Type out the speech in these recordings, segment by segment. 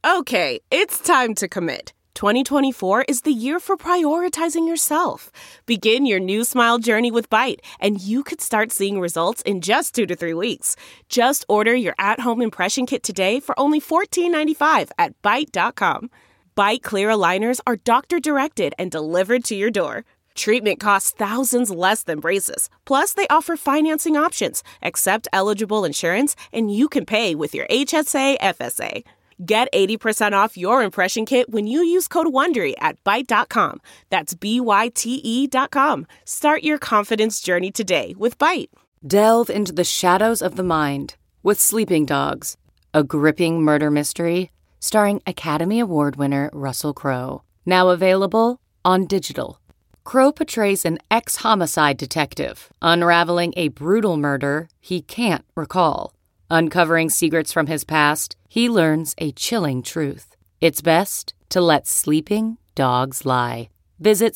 Okay, it's time to commit. 2024 is the year for prioritizing yourself. Begin your new smile journey with Byte, and you could start seeing results in just 2 to 3 weeks. Just order your at-home impression kit today for only $14.95 at Byte.com. Byte Clear aligners are doctor-directed and delivered to your door. Treatment costs thousands less than braces. Plus, they offer financing options, accept eligible insurance, and you can pay with your HSA, FSA. Get 80% off your impression kit when you use code WONDERY at Byte.com. That's BYTE.com. Start your confidence journey today with Byte. Delve into the shadows of the mind with Sleeping Dogs, a gripping murder mystery starring Academy Award winner Russell Crowe. Now available on digital. Crowe portrays an ex-homicide detective unraveling a brutal murder he can't recall. Uncovering secrets from his past, he learns a chilling truth. It's best to let sleeping dogs lie. Visit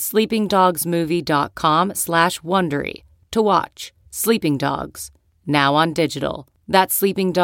sleepingdogsmovie.com/Wondery to watch Sleeping Dogs, now on digital. That's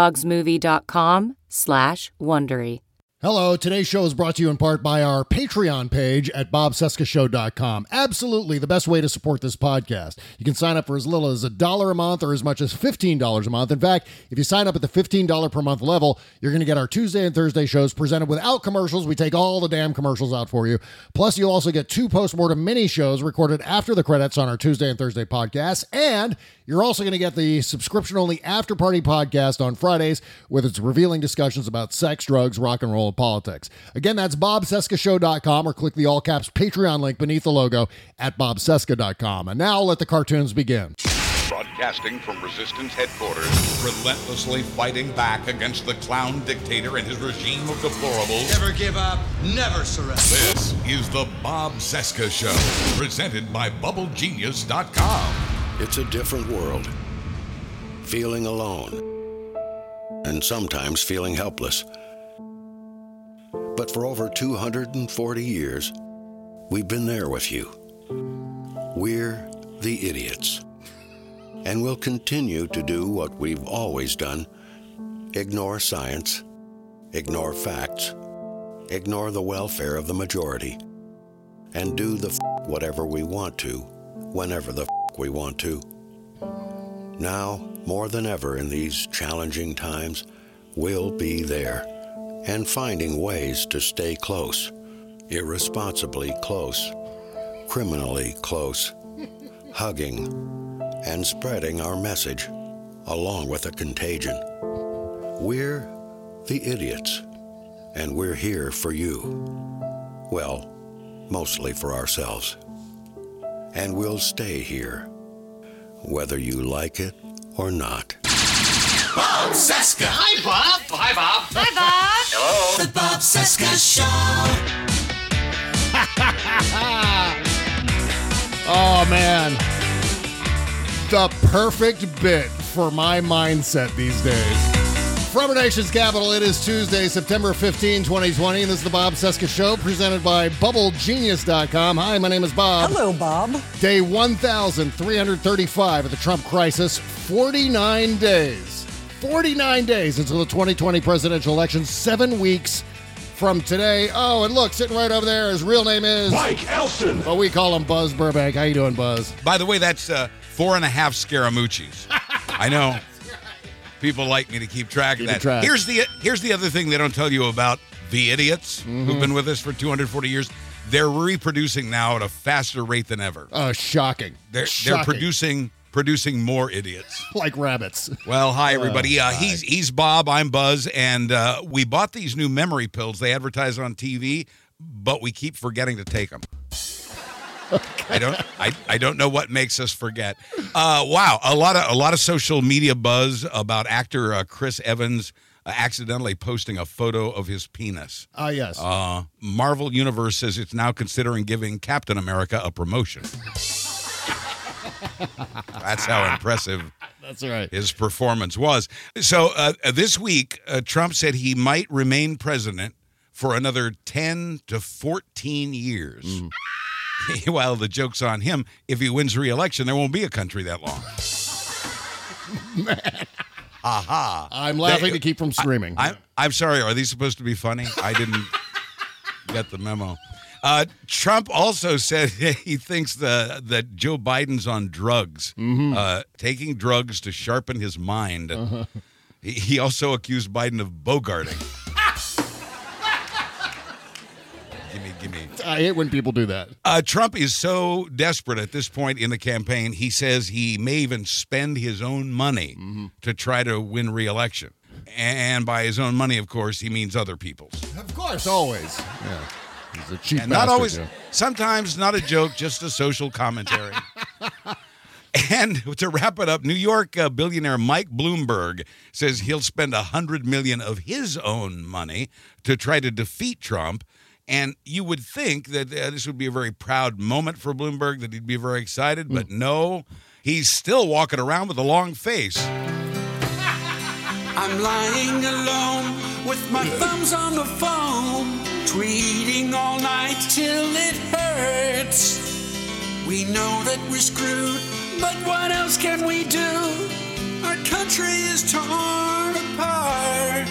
sleepingdogsmovie.com/Wondery. Hello, today's show is brought to you in part by our Patreon page at bobcescashow.com. Absolutely the best way to support this podcast. You can sign up for as little as $1 a month or as much as $15 a month. In fact, if you sign up at the $15 per month level, you're going to get our Tuesday and Thursday shows presented without commercials. We take all the damn commercials out for you. Plus, you'll also get 2 postmortem mini shows recorded after the credits on our Tuesday and Thursday podcasts. And you're also going to get the subscription-only After Party podcast on Fridays with its revealing discussions about sex, drugs, rock and roll, and politics. Again, that's bobcescashow.com, or click the all-caps Patreon link beneath the logo at bobcesca.com. And now let the cartoons begin. Broadcasting from Resistance Headquarters. Relentlessly fighting back against the clown dictator and his regime of deplorables. Never give up, never surrender. This is the Bob Cesca Show, presented by BubbleGenius.com. It's a different world. Feeling alone. And sometimes feeling helpless. But for over 240 years, we've been there with you. We're the idiots. And we'll continue to do what we've always done. Ignore science. Ignore facts. Ignore the welfare of the majority. And do the whatever we want to, whenever the we want to. Now, more than ever in these challenging times, we'll be there. And finding ways to stay close, irresponsibly close, criminally close, hugging, and spreading our message, along with a contagion. We're the idiots, and we're here for you. Well, mostly for ourselves. And we'll stay here, whether you like it or not. Bob Cesca! Hi, Bob! Hi, Bob! Hi, Bob! Hello! The Bob Cesca Show! Oh, man. The perfect bit for my mindset these days. From our nation's capital, it is Tuesday, September 15, 2020, and this is the Bob Cesca Show, presented by BubbleGenius.com. Hi, my name is Bob. Hello, Bob. Day 1,335 of the Trump crisis, 49 days. 49 days until the 2020 presidential election, 7 weeks from today. Oh, and look, sitting right over there, his real name is... Mike Elson. But we call him Buzz Burbank. How you doing, Buzz? By the way, that's 4.5 Scaramucci's. I know. People like me to keep track of that. Here's the other thing they don't tell you about the idiots who've been with us for 240 years. They're reproducing now at a faster rate than ever. Oh, shocking. They're producing more idiots. Like rabbits. Well, hi, everybody. He's Bob, I'm Buzz, and we bought these new memory pills. They advertise on TV, but we keep forgetting to take them. Okay. I don't know what makes us forget. Wow, a lot of social media buzz about actor Chris Evans accidentally posting a photo of his penis. Yes. Marvel Universe says it's now considering giving Captain America a promotion. That's how impressive That's right. his performance was. So this week, Trump said he might remain president for another 10 to 14 years. Well, the joke's on him. If he wins re-election, there won't be a country that long. Man. ha ha. I'm laughing to keep from screaming. I'm sorry. Are these supposed to be funny? I didn't get the memo. Trump also said he thinks that Joe Biden's on drugs, taking drugs to sharpen his mind. He also accused Biden of bogarting. Gimme. I hate when people do that. Trump is so desperate at this point in the campaign, he says he may even spend his own money to try to win re-election. And by his own money, of course, he means other people's. Of course, always. Yeah. He's a cheap And bastard, not always, yeah. sometimes not a joke, just a social commentary. And to wrap it up, New York billionaire Mike Bloomberg says he'll spend $100 million of his own money to try to defeat Trump. And you would think that this would be a very proud moment for Bloomberg, that he'd be very excited, but no, he's still walking around with a long face. I'm lying alone with my thumbs on the phone, tweeting all night till it hurts. We know that we're screwed, but what else can we do? Our country is torn apart.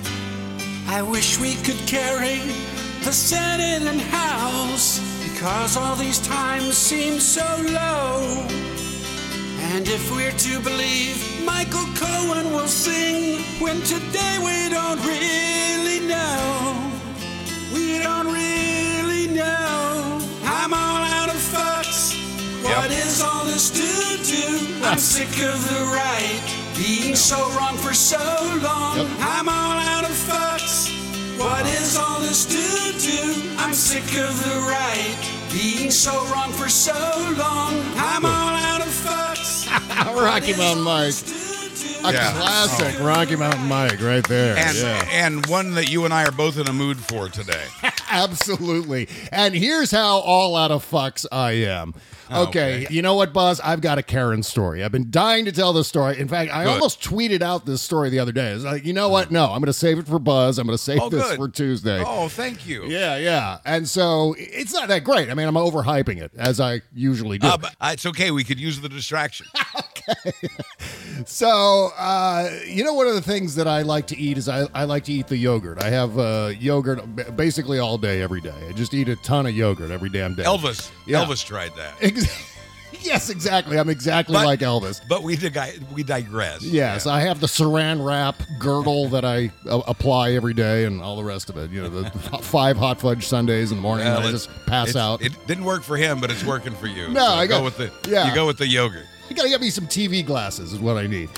I wish we could carry the Senate and House, because all these times seem so low. And if we're to believe Michael Cohen will sing, when today we don't really know. We don't really know. I'm all out of fucks. What is all this to-do? I'm sick of the right being so wrong for so long. I'm all out of fucks. What is all this to-do? I'm sick of the right being so wrong for so long. I'm all out of fucks. Rocky Mountain Mike. A classic Rocky Mountain Mike right there. And one that you and I are both in a mood for today. Absolutely. And here's how all out of fucks I am. Okay, you know what, Buzz? I've got a Karen story. I've been dying to tell this story. In fact, I almost tweeted out this story the other day. I was like, you know what? No, I'm going to save it for Buzz. I'm going to save this for Tuesday. Oh, thank you. Yeah. And so it's not that great. I mean, I'm overhyping it, as I usually do. But it's okay. We could use the distraction. Okay. So, one of the things that I like to eat is I like to eat the yogurt. I have yogurt basically all day, every day. I just eat a ton of yogurt every damn day. Elvis tried that. Yes, exactly. I'm exactly like Elvis. But we digress. Yes, I have the saran wrap girdle that I apply every day and all the rest of it. You know, the 5 hot fudge sundaes in the morning. I just pass out. It didn't work for him, but it's working for you. No, so you go with the yogurt. You gotta get me some TV glasses is what I need.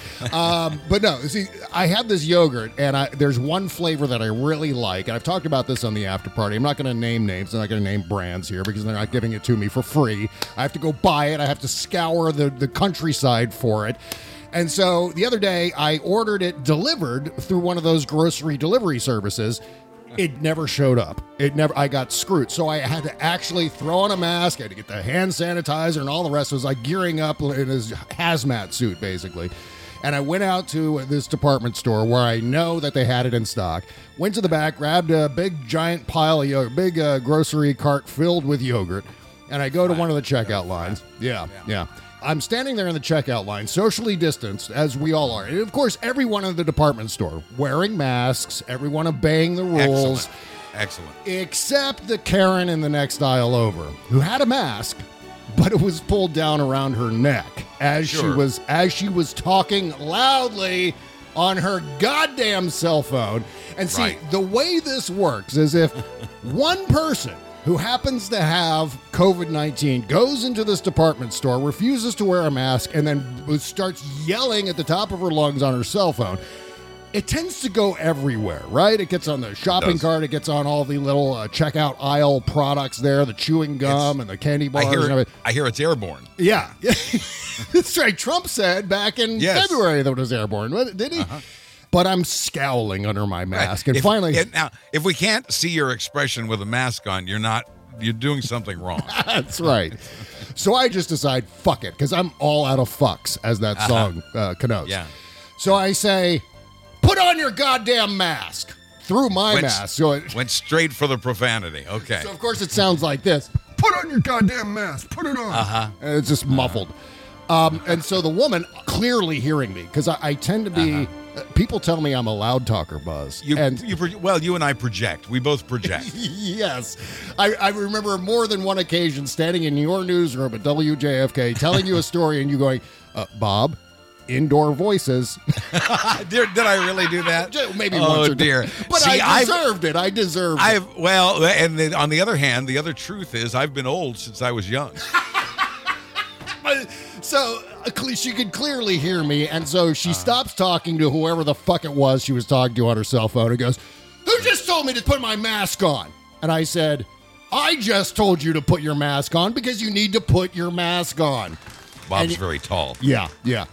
But no, see, I have this yogurt, and there's one flavor that I really like, and I've talked about this on the after party. I'm not going to name names. I'm not going to name brands here because they're not giving it to me for free. I have to go buy it. I have to scour the countryside for it. And so the other day, I ordered it delivered through one of those grocery delivery services. It never showed up. I got screwed. So I had to actually throw on a mask. I had to get the hand sanitizer and all the rest. It was like gearing up in his hazmat suit, basically. And I went out to this department store where I know that they had it in stock. Went to the back, grabbed a big giant pile of yogurt, big grocery cart filled with yogurt. And I go to one of the checkout lines. Yeah. I'm standing there in the checkout line, socially distanced, as we all are. And, of course, everyone in the department store wearing masks, everyone obeying the rules. Excellent. Except the Karen in the next aisle over, who had a mask, but it was pulled down around her neck as she was talking loudly on her goddamn cell phone. And see, the way this works is if one person who happens to have COVID-19 goes into this department store, refuses to wear a mask, and then starts yelling at the top of her lungs on her cell phone, it tends to go everywhere, right? It gets on the shopping cart. It gets on all the little checkout aisle products there, the chewing gum and the candy bars and everything. I hear it's airborne. Yeah. That's right. Trump said back in February that it was airborne, didn't he? Uh-huh. But I'm scowling under my mask. And finally... Now, if we can't see your expression with a mask on, you're doing something wrong. That's right. So I just decide, fuck it, because I'm all out of fucks, as that song connotes. Yeah. So I say, put on your goddamn mask. Through my mask. So it went straight for the profanity. Okay. So, of course, it sounds like this. Put on your goddamn mask. Put it on. Uh-huh. And it's just muffled. And so the woman, clearly hearing me, because I tend to be People tell me I'm a loud talker, Buzz. You and I project. We both project. Yes. I remember more than one occasion standing in your newsroom at WJFK telling you a story and you going, Bob, indoor voices. Did I really do that? Maybe once or dear. But See, I deserved it. Well, and then on the other hand, the other truth is I've been old since I was young. So she could clearly hear me, and so she stops talking to whoever the fuck it was she was talking to on her cell phone and goes, "Who just told me to put my mask on?" And I said, "I just told you to put your mask on because you need to put your mask on." Bob's very tall. Yeah.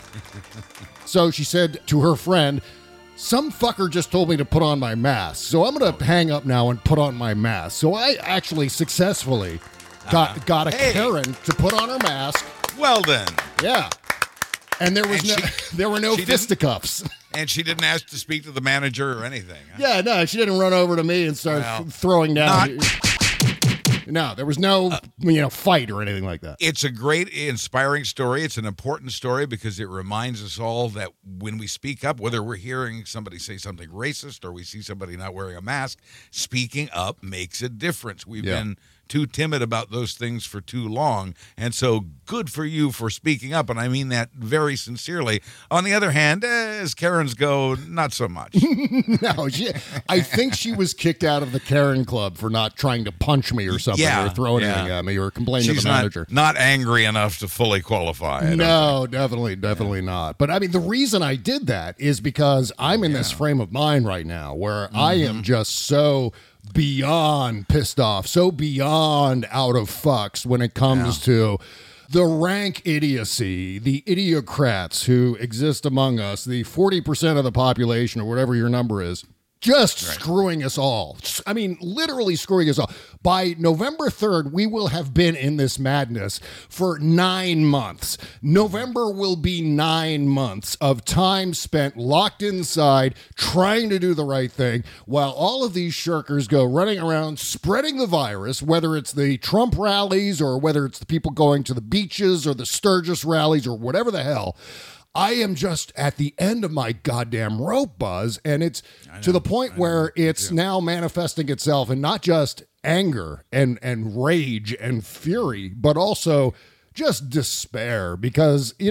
So she said to her friend, "Some fucker just told me to put on my mask, so I'm going to hang up now and put on my mask." So I actually successfully got a Karen to put on her mask. Well then. Yeah. And there were no fisticuffs. And she didn't ask to speak to the manager or anything. Huh? Yeah, no, she didn't run over to me and start throwing down. No, there was no fight or anything like that. It's a great, inspiring story. It's an important story because it reminds us all that when we speak up, whether we're hearing somebody say something racist or we see somebody not wearing a mask, speaking up makes a difference. We've been too timid about those things for too long, and so good for you for speaking up, and I mean that very sincerely. On the other hand, as Karens go, not so much. No, I think she was kicked out of the Karen Club for not trying to punch me or something, or throw anything at me, or complain to the manager. Not angry enough to fully qualify. No, definitely not. But I mean, the reason I did that is because I'm in this frame of mind right now where I am just so beyond pissed off, so beyond out of fucks when it comes to the rank idiocy, the idiocrats who exist among us, the 40% of the population or whatever your number is, just screwing us all. I mean, literally screwing us all. By November 3rd, we will have been in this madness for 9 months. November will be 9 months of time spent locked inside, trying to do the right thing, while all of these shirkers go running around spreading the virus, whether it's the Trump rallies or whether it's the people going to the beaches or the Sturgis rallies or whatever the hell. I am just at the end of my goddamn rope, Buzz, and it's to the point where it's now manifesting itself in not just anger and rage and fury, but also just despair because, we're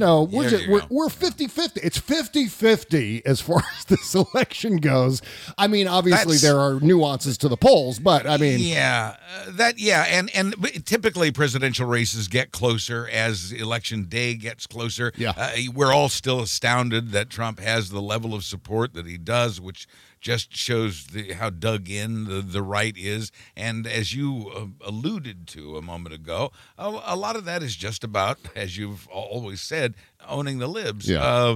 50-50. It's 50-50 as far as this election goes. I mean, obviously there are nuances to the polls, but I mean... And typically presidential races get closer as election day gets closer. We're all still astounded that Trump has the level of support that he does, which just shows how dug in the right is. And as you alluded to a moment ago, a lot of that is just about, as you've always said, owning the libs.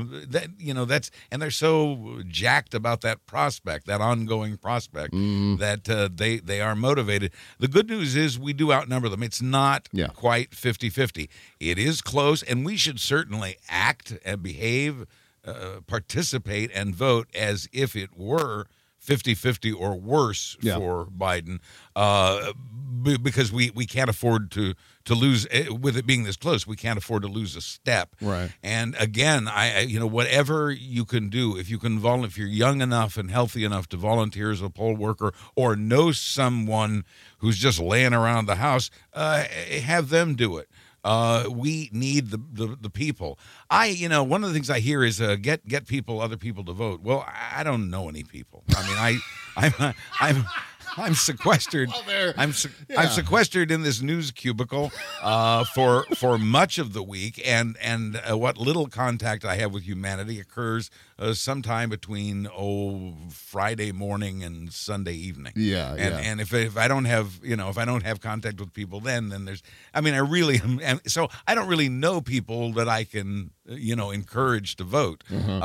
And they're so jacked about that prospect, that ongoing prospect, that they are motivated. The good news is we do outnumber them. It's not quite 50-50. It is close, and we should certainly act and behave, participate and vote as if it were 50-50 or worse for Biden, because we can't afford to lose, with it being this close, we can't afford to lose a step. Right. And again, I whatever you can do, if you're young enough and healthy enough to volunteer as a poll worker or know someone who's just laying around the house, have them do it. We need the people. One of the things I hear is get other people to vote. Well, I don't know any people. I mean, I'm sequestered. I'm sequestered in this news cubicle for much of the week, and what little contact I have with humanity occurs sometime between Friday morning and Sunday evening. And if I don't have contact with people, then there's. I mean, I really am. So I don't really know people that I can encourage to vote. And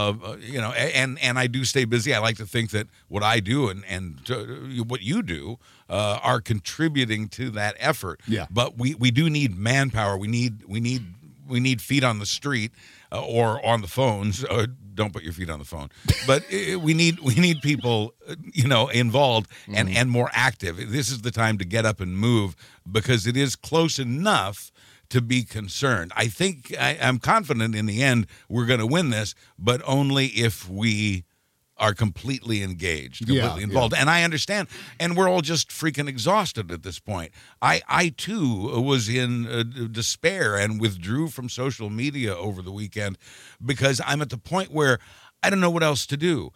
I do stay busy. I like to think that what I do and what you do are contributing to that effort. But we do need manpower. We need feet on the street or on the phones. Don't put your feet on the phone. But we need people, involved and more active. This is the time to get up and move because it is close enough to be concerned. I think I'm confident in the end we're going to win this, but only if we are completely engaged, completely involved. And I understand, and we're all just freaking exhausted at this point. I too was in despair and withdrew from social media over the weekend because I'm at the point where I don't know what else to do.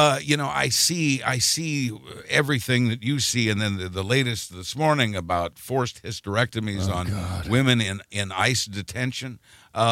I see everything that you see, and then the latest this morning about forced hysterectomies on women in ICE detention,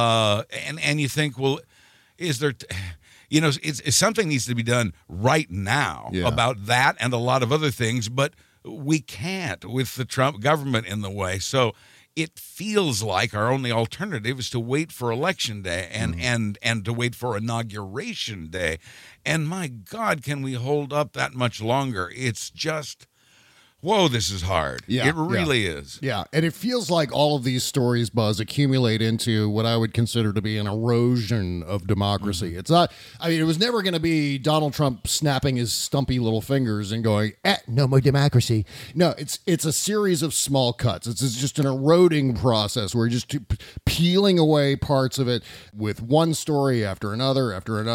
and you think, well, is there? It's something needs to be done right now about that and a lot of other things, but we can't with the Trump government in the way. So it feels like our only alternative is to wait for Election Day and to wait for Inauguration Day. And my God, can we hold up that much longer? It's just... Whoa, this is hard. It really is. Yeah, and it feels like all of these stories, Buzz, accumulate into what I would consider to be an erosion of democracy. It's not, it was never going to be Donald Trump snapping his stumpy little fingers and going, no more democracy. No, it's a series of small cuts. It's just an eroding process where you're just peeling away parts of it with one story after another,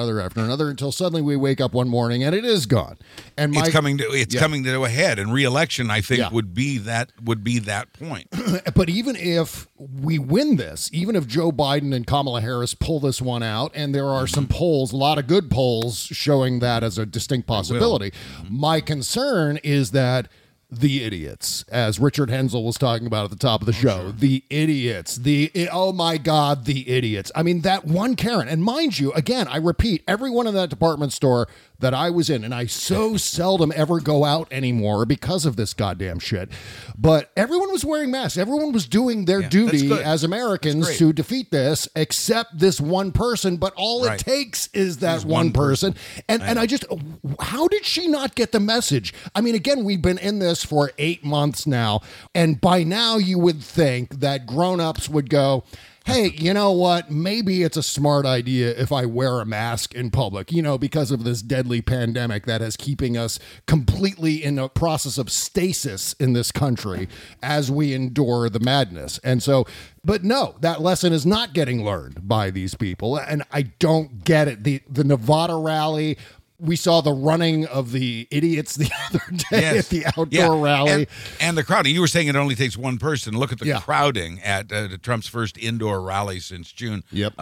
until suddenly we wake up one morning and it is gone. And it's coming to a head, and re-election, I think, would be that point. But even if we win this, even if Joe Biden and Kamala Harris pull this one out, and there are some polls, a lot of good polls showing that as a distinct possibility, my concern is that the idiots, as Richard Hensel was talking about at the top of the show, the idiots, oh my God, the idiots. I mean, that one Karen, and mind you, again, I repeat, everyone in that department store that I was in, and I so seldom ever go out anymore because of this goddamn shit, but everyone was wearing masks. Everyone was doing their duty as Americans to defeat this, except this one person, but all it takes is that one person. And I just, how did she not get the message? I mean, again, we've been in this for 8 months now, and by now you would think that grown-ups would go, hey, you know what? Maybe it's a smart idea if I wear a mask in public, because of this deadly pandemic that is keeping us completely in a process of stasis in this country as we endure the madness. And so, but no, that lesson is not getting learned by these people. And I don't get it. The Nevada rally, we saw the running of the idiots the other day at the outdoor rally. And the crowding. You were saying it only takes one person. Look at the crowding at Trump's first indoor rally since June. Yep.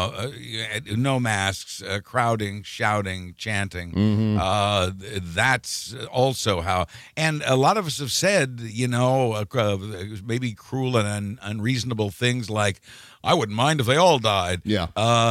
No masks, crowding, shouting, chanting. That's also how. And a lot of us have said, maybe cruel and unreasonable things like, I wouldn't mind if they all died. Yeah.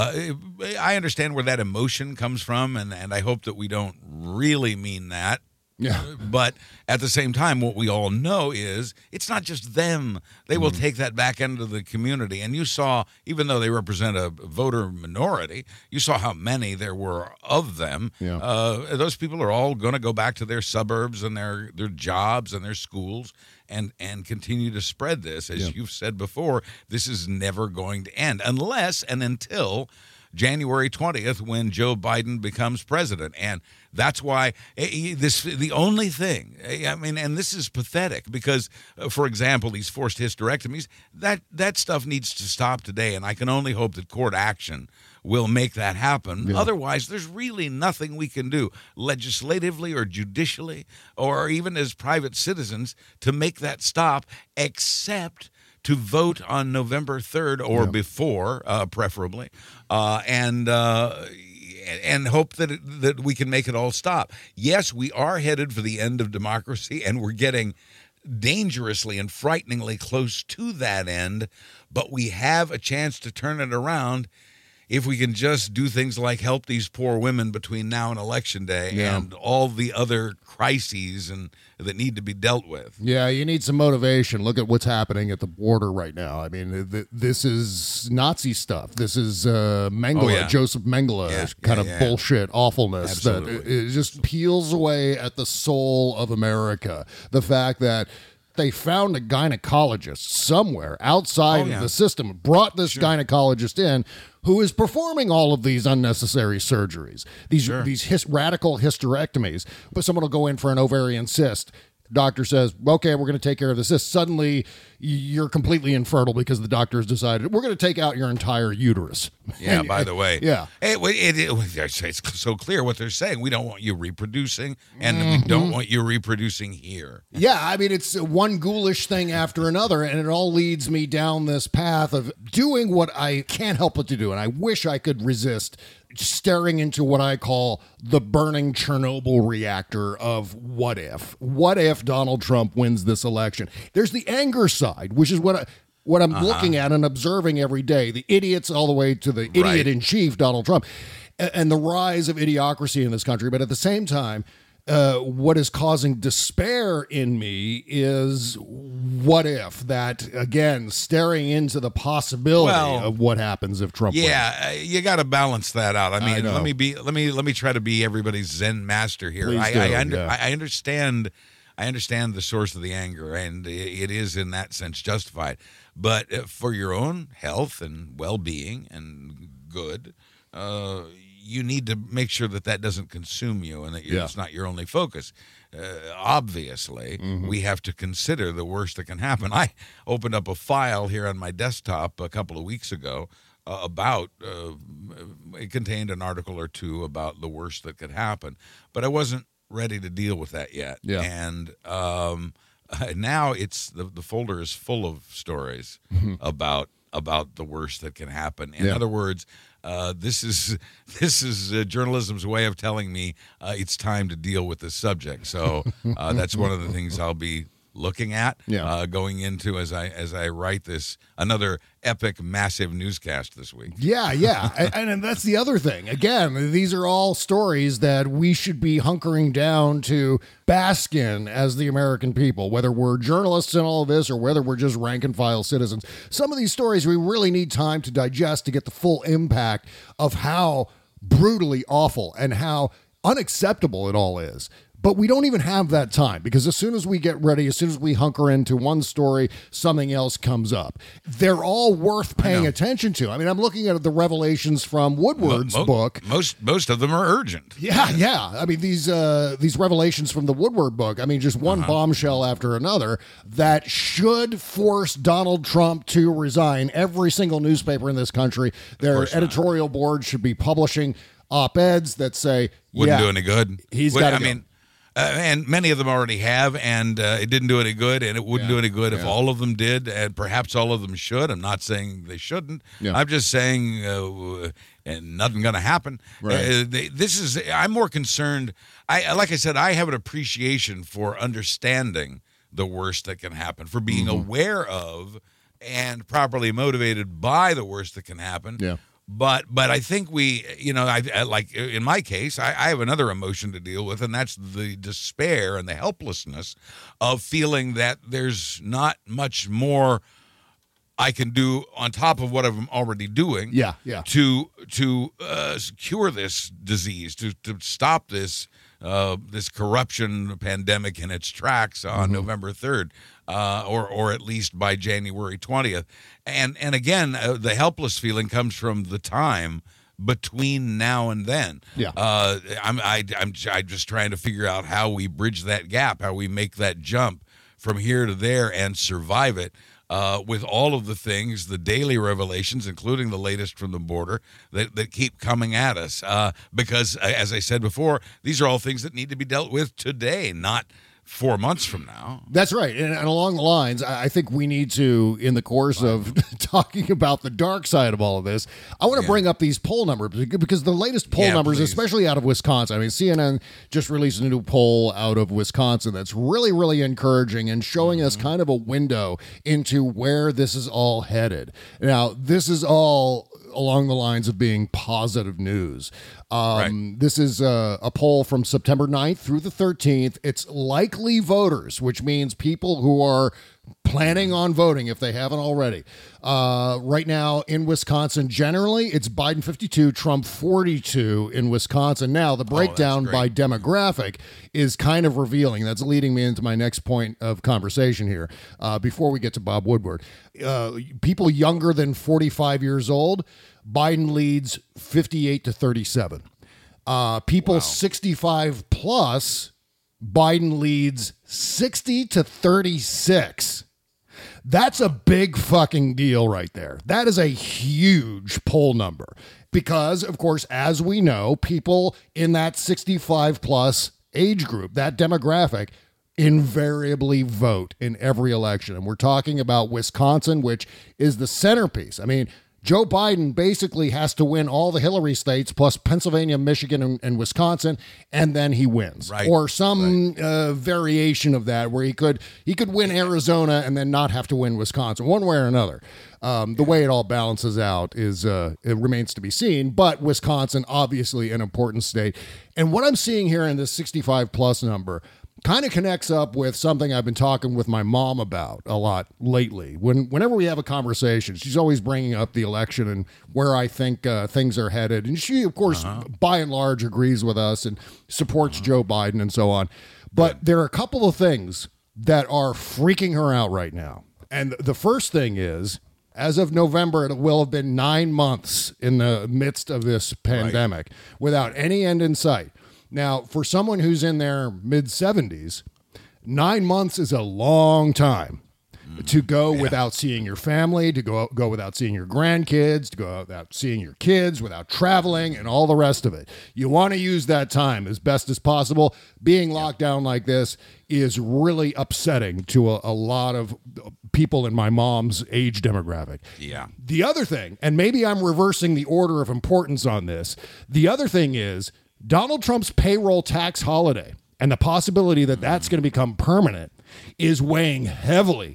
I understand where that emotion comes from, and I hope that we don't really mean that. Yeah. But at the same time, what we all know is it's not just them. They will take that back into the community. And you saw, even though they represent a voter minority, you saw how many there were of them. Yeah. Those people are all going to go back to their suburbs and their jobs and their schools and continue to spread this. As you've said before, this is never going to end unless and until January 20th, when Joe Biden becomes president. And that's why the only thing, and this is pathetic because, for example, these forced hysterectomies, that stuff needs to stop today. And I can only hope that court action will make that happen. Yeah. Otherwise, there's really nothing we can do legislatively or judicially or even as private citizens to make that stop, except to vote on November 3rd or before, preferably, and hope that we can make it all stop. Yes, we are headed for the end of democracy, and we're getting dangerously and frighteningly close to that end, but we have a chance to turn it around if we can just do things like help these poor women between now and Election Day and all the other crises that need to be dealt with. Yeah, you need some motivation. Look at what's happening at the border right now. I mean, this is Nazi stuff. This is Mengele, Joseph Mengele kind of bullshit awfulness. Absolutely. That it just peels away at the soul of America. The fact that they found a gynecologist somewhere outside of the system, brought this gynecologist in, who is performing all of these unnecessary surgeries, these radical hysterectomies. But someone will go in for an ovarian cyst. Doctor says, okay, we're going to take care of this. Suddenly, you're completely infertile because the doctor has decided, we're going to take out your entire uterus. Yeah, by the way. Yeah. It's so clear what they're saying. We don't want you reproducing, and we don't want you reproducing here. Yeah, I mean, it's one ghoulish thing after another, and it all leads me down this path of doing what I can't help but to do, and I wish I could resist staring into what I call the burning Chernobyl reactor of what if. What if Donald Trump wins this election? There's the anger side, which is what I'm looking at and observing every day. The idiots all the way to the idiot in chief, Donald Trump, and the rise of idiocracy in this country. But at the same time, what is causing despair in me is what if that, again, staring into the possibility of what happens if Trump wins. You got to balance that out. I mean, let me try to be everybody's Zen master here. I understand the source of the anger, and it is in that sense justified. But for your own health and well-being and good, you need to make sure that doesn't consume you and that it's not your only focus. Obviously, we have to consider the worst that can happen. I opened up a file here on my desktop a couple of weeks ago about, it contained an article or two about the worst that could happen, but I wasn't ready to deal with that yet. Yeah. And now it's the folder is full of stories about the worst that can happen. In other words, this is journalism's way of telling me it's time to deal with this subject. So that's one of the things I'll be looking at going into as I write this another epic massive newscast this week. And that's the other thing. Again, these are all stories that we should be hunkering down to bask in as the American people, whether we're journalists in all of this or whether we're just rank and file citizens. Some of these stories we really need time to digest to get the full impact of how brutally awful and how unacceptable it all is. But we don't even have that time because as soon as we get ready, as soon as we hunker into one story, something else comes up. They're all worth paying attention to. I mean, I'm looking at the revelations from Woodward's book. Most of them are urgent. Yeah. I mean, these revelations from the Woodward book, I mean, just one bombshell after another that should force Donald Trump to resign. Every single newspaper in this country, their editorial board should be publishing op-eds that say, wouldn't do any good. He's got to go. And many of them already have, and it didn't do any good, and it wouldn't do any good if all of them did, and perhaps all of them should. I'm not saying they shouldn't. I'm just saying, and nothing going to happen. Right. I'm more concerned. Like I said, I have an appreciation for understanding the worst that can happen, for being aware of and properly motivated by the worst that can happen. Yeah. But I think I like in my case, I have another emotion to deal with, and that's the despair and the helplessness of feeling that there's not much more I can do on top of what I'm already doing. To cure this disease, to stop this corruption pandemic in its tracks on November 3rd. Or at least by January 20th. And again, the helpless feeling comes from the time between now and then. I'm just trying to figure out how we bridge that gap, how we make that jump from here to there and survive it. With all of the things, the daily revelations, including the latest from the border, that keep coming at us. Because, as I said before, these are all things that need to be dealt with today, not 4 months from now. That's right. And along the lines, I think we need to, in the course of talking about the dark side of all of this, I want to bring up these poll numbers because the latest poll numbers, especially out of Wisconsin, I mean, CNN just released a new poll out of Wisconsin that's really, really encouraging and showing us kind of a window into where this is all headed. Now, this is all along the lines of being positive news. This is a poll from September 9th through the 13th. It's likely voters, which means people who are planning on voting if they haven't already. Right now in Wisconsin, generally, it's Biden 52, Trump 42 in Wisconsin. Now, the breakdown by demographic is kind of revealing. That's leading me into my next point of conversation here before we get to Bob Woodward. People younger than 45 years old, Biden leads 58 to 37. People 65 plus, Biden leads 60-36. That's a big fucking deal right there. That is a huge poll number because, of course, as we know, people in that 65 plus age group, that demographic, invariably vote in every election. And we're talking about Wisconsin, which is the centerpiece. I mean, Joe Biden basically has to win all the Hillary states plus Pennsylvania, Michigan, and Wisconsin, and then he wins. Right. Or some variation of that where he could win Arizona and then not have to win Wisconsin, one way or another. The way it all balances out is it remains to be seen, but Wisconsin, obviously an important state. And what I'm seeing here in this 65 plus number kind of connects up with something I've been talking with my mom about a lot lately. Whenever we have a conversation, she's always bringing up the election and where I think things are headed. And she, of course, by and large agrees with us and supports Joe Biden and so on. But there are a couple of things that are freaking her out right now. And the first thing is, as of November, it will have been 9 months in the midst of this pandemic without any end in sight. Now, for someone who's in their mid-70s, 9 months is a long time to go without seeing your family, to go without seeing your grandkids, to go without seeing your kids, without traveling, and all the rest of it. You want to use that time as best as possible. Being locked down like this is really upsetting to a lot of people in my mom's age demographic. Yeah. The other thing, and maybe I'm reversing the order of importance on this, the other thing is Donald Trump's payroll tax holiday and the possibility that that's going to become permanent is weighing heavily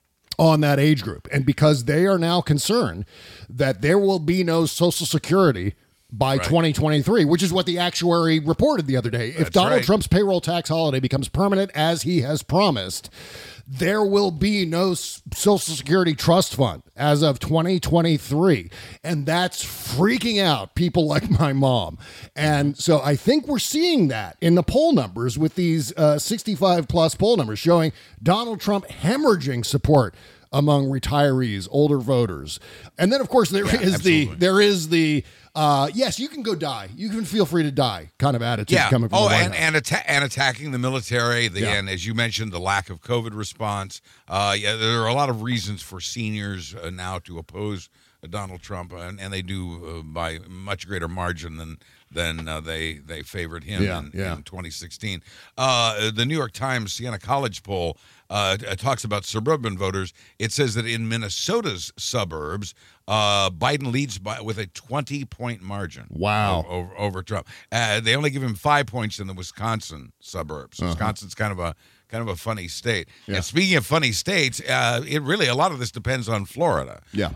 on that age group. And because they are now concerned that there will be no Social Security by 2023, which is what the actuary reported the other day. If Donald Trump's payroll tax holiday becomes permanent, as he has promised, there will be no Social Security trust fund as of 2023. And that's freaking out people like my mom. And so I think we're seeing that in the poll numbers with these 65 plus poll numbers showing Donald Trump hemorrhaging support among retirees, older voters. And then, of course, there is the yes, you can go die. You can feel free to die kind of attitude coming from the White House. And attacking the military. And as you mentioned, the lack of COVID response. There are a lot of reasons for seniors now to oppose Donald Trump, and they do by much greater margin than they favored him in 2016. The New York Times Siena College poll talks about suburban voters. It says that in Minnesota's suburbs, Biden leads with a 20-point margin. Wow. Over Trump. They only give him 5 points in the Wisconsin suburbs. Wisconsin's kind of a funny state. Yeah. And speaking of funny states, it really, a lot of this depends on Florida. Yeah.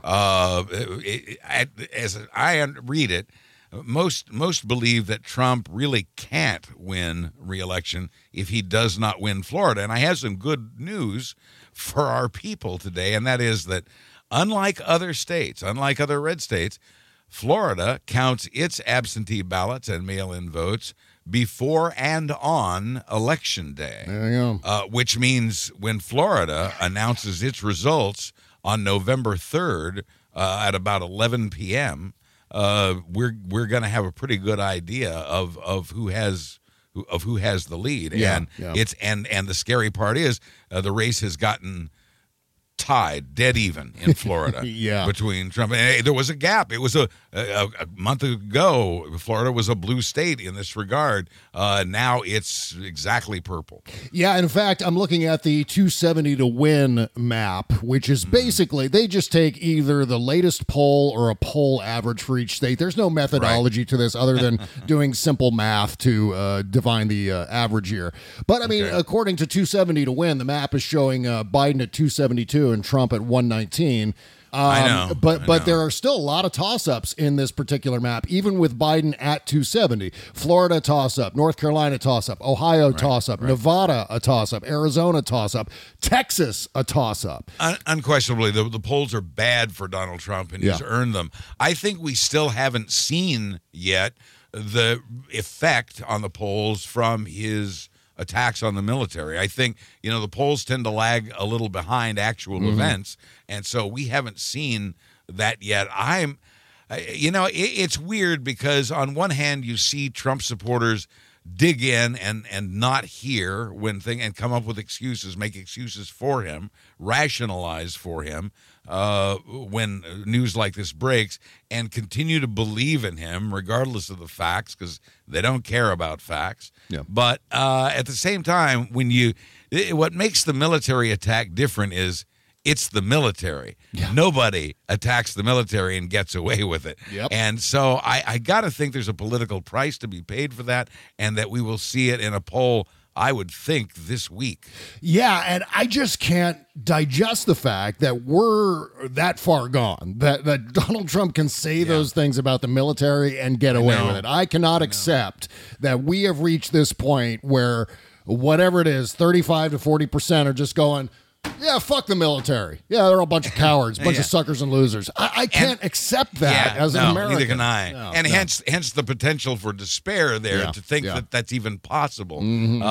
As I read it, most believe that Trump really can't win re-election if he does not win Florida. And I have some good news for our people today, and that is that unlike other states, unlike other red states, Florida counts its absentee ballots and mail-in votes before and on Election Day. There you go. Which means when Florida announces its results on November 3rd at about 11 p.m., we're going to have a pretty good idea of who has the lead. And the scary part is the race has gotten tied, dead even in Florida between Trump. And there was a gap. It was a month ago, Florida was a blue state in this regard. Now it's exactly purple. Yeah, in fact, I'm looking at the 270 to win map, which is basically, they just take either the latest poll or a poll average for each state. There's no methodology to this other than doing simple math to divine the average here. But I mean, according to 270 to win, the map is showing Biden at 272 and Trump at 119. I know. But there are still a lot of toss-ups in this particular map, even with Biden at 270. Florida toss-up, North Carolina toss-up, Ohio toss-up, Nevada a toss-up, Arizona toss-up, Texas a toss-up. Unquestionably, the polls are bad for Donald Trump, and he's earned them. I think we still haven't seen yet the effect on the polls from his attacks on the military. I think, the polls tend to lag a little behind actual events, and so we haven't seen that yet. It's weird because on one hand, you see Trump supporters dig in and not hear and come up with excuses, make excuses for him, rationalize for him when news like this breaks, and continue to believe in him regardless of the facts, because they don't care about facts. Yeah. But at the same time, what makes the military attack different is it's the military. Yeah. Nobody attacks the military and gets away with it. Yep. And so I got to think there's a political price to be paid for that, and that we will see it in a poll, I would think, this week. Yeah, and I just can't digest the fact that we're that far gone, that Donald Trump can say those things about the military and get away with it. I cannot accept that we have reached this point where whatever it is, 35 to 40% are just going, yeah, fuck the military. Yeah, they're all a bunch of cowards, bunch of suckers and losers. I can't accept that as an American. Neither can I. No, hence the potential for despair there to think that that's even possible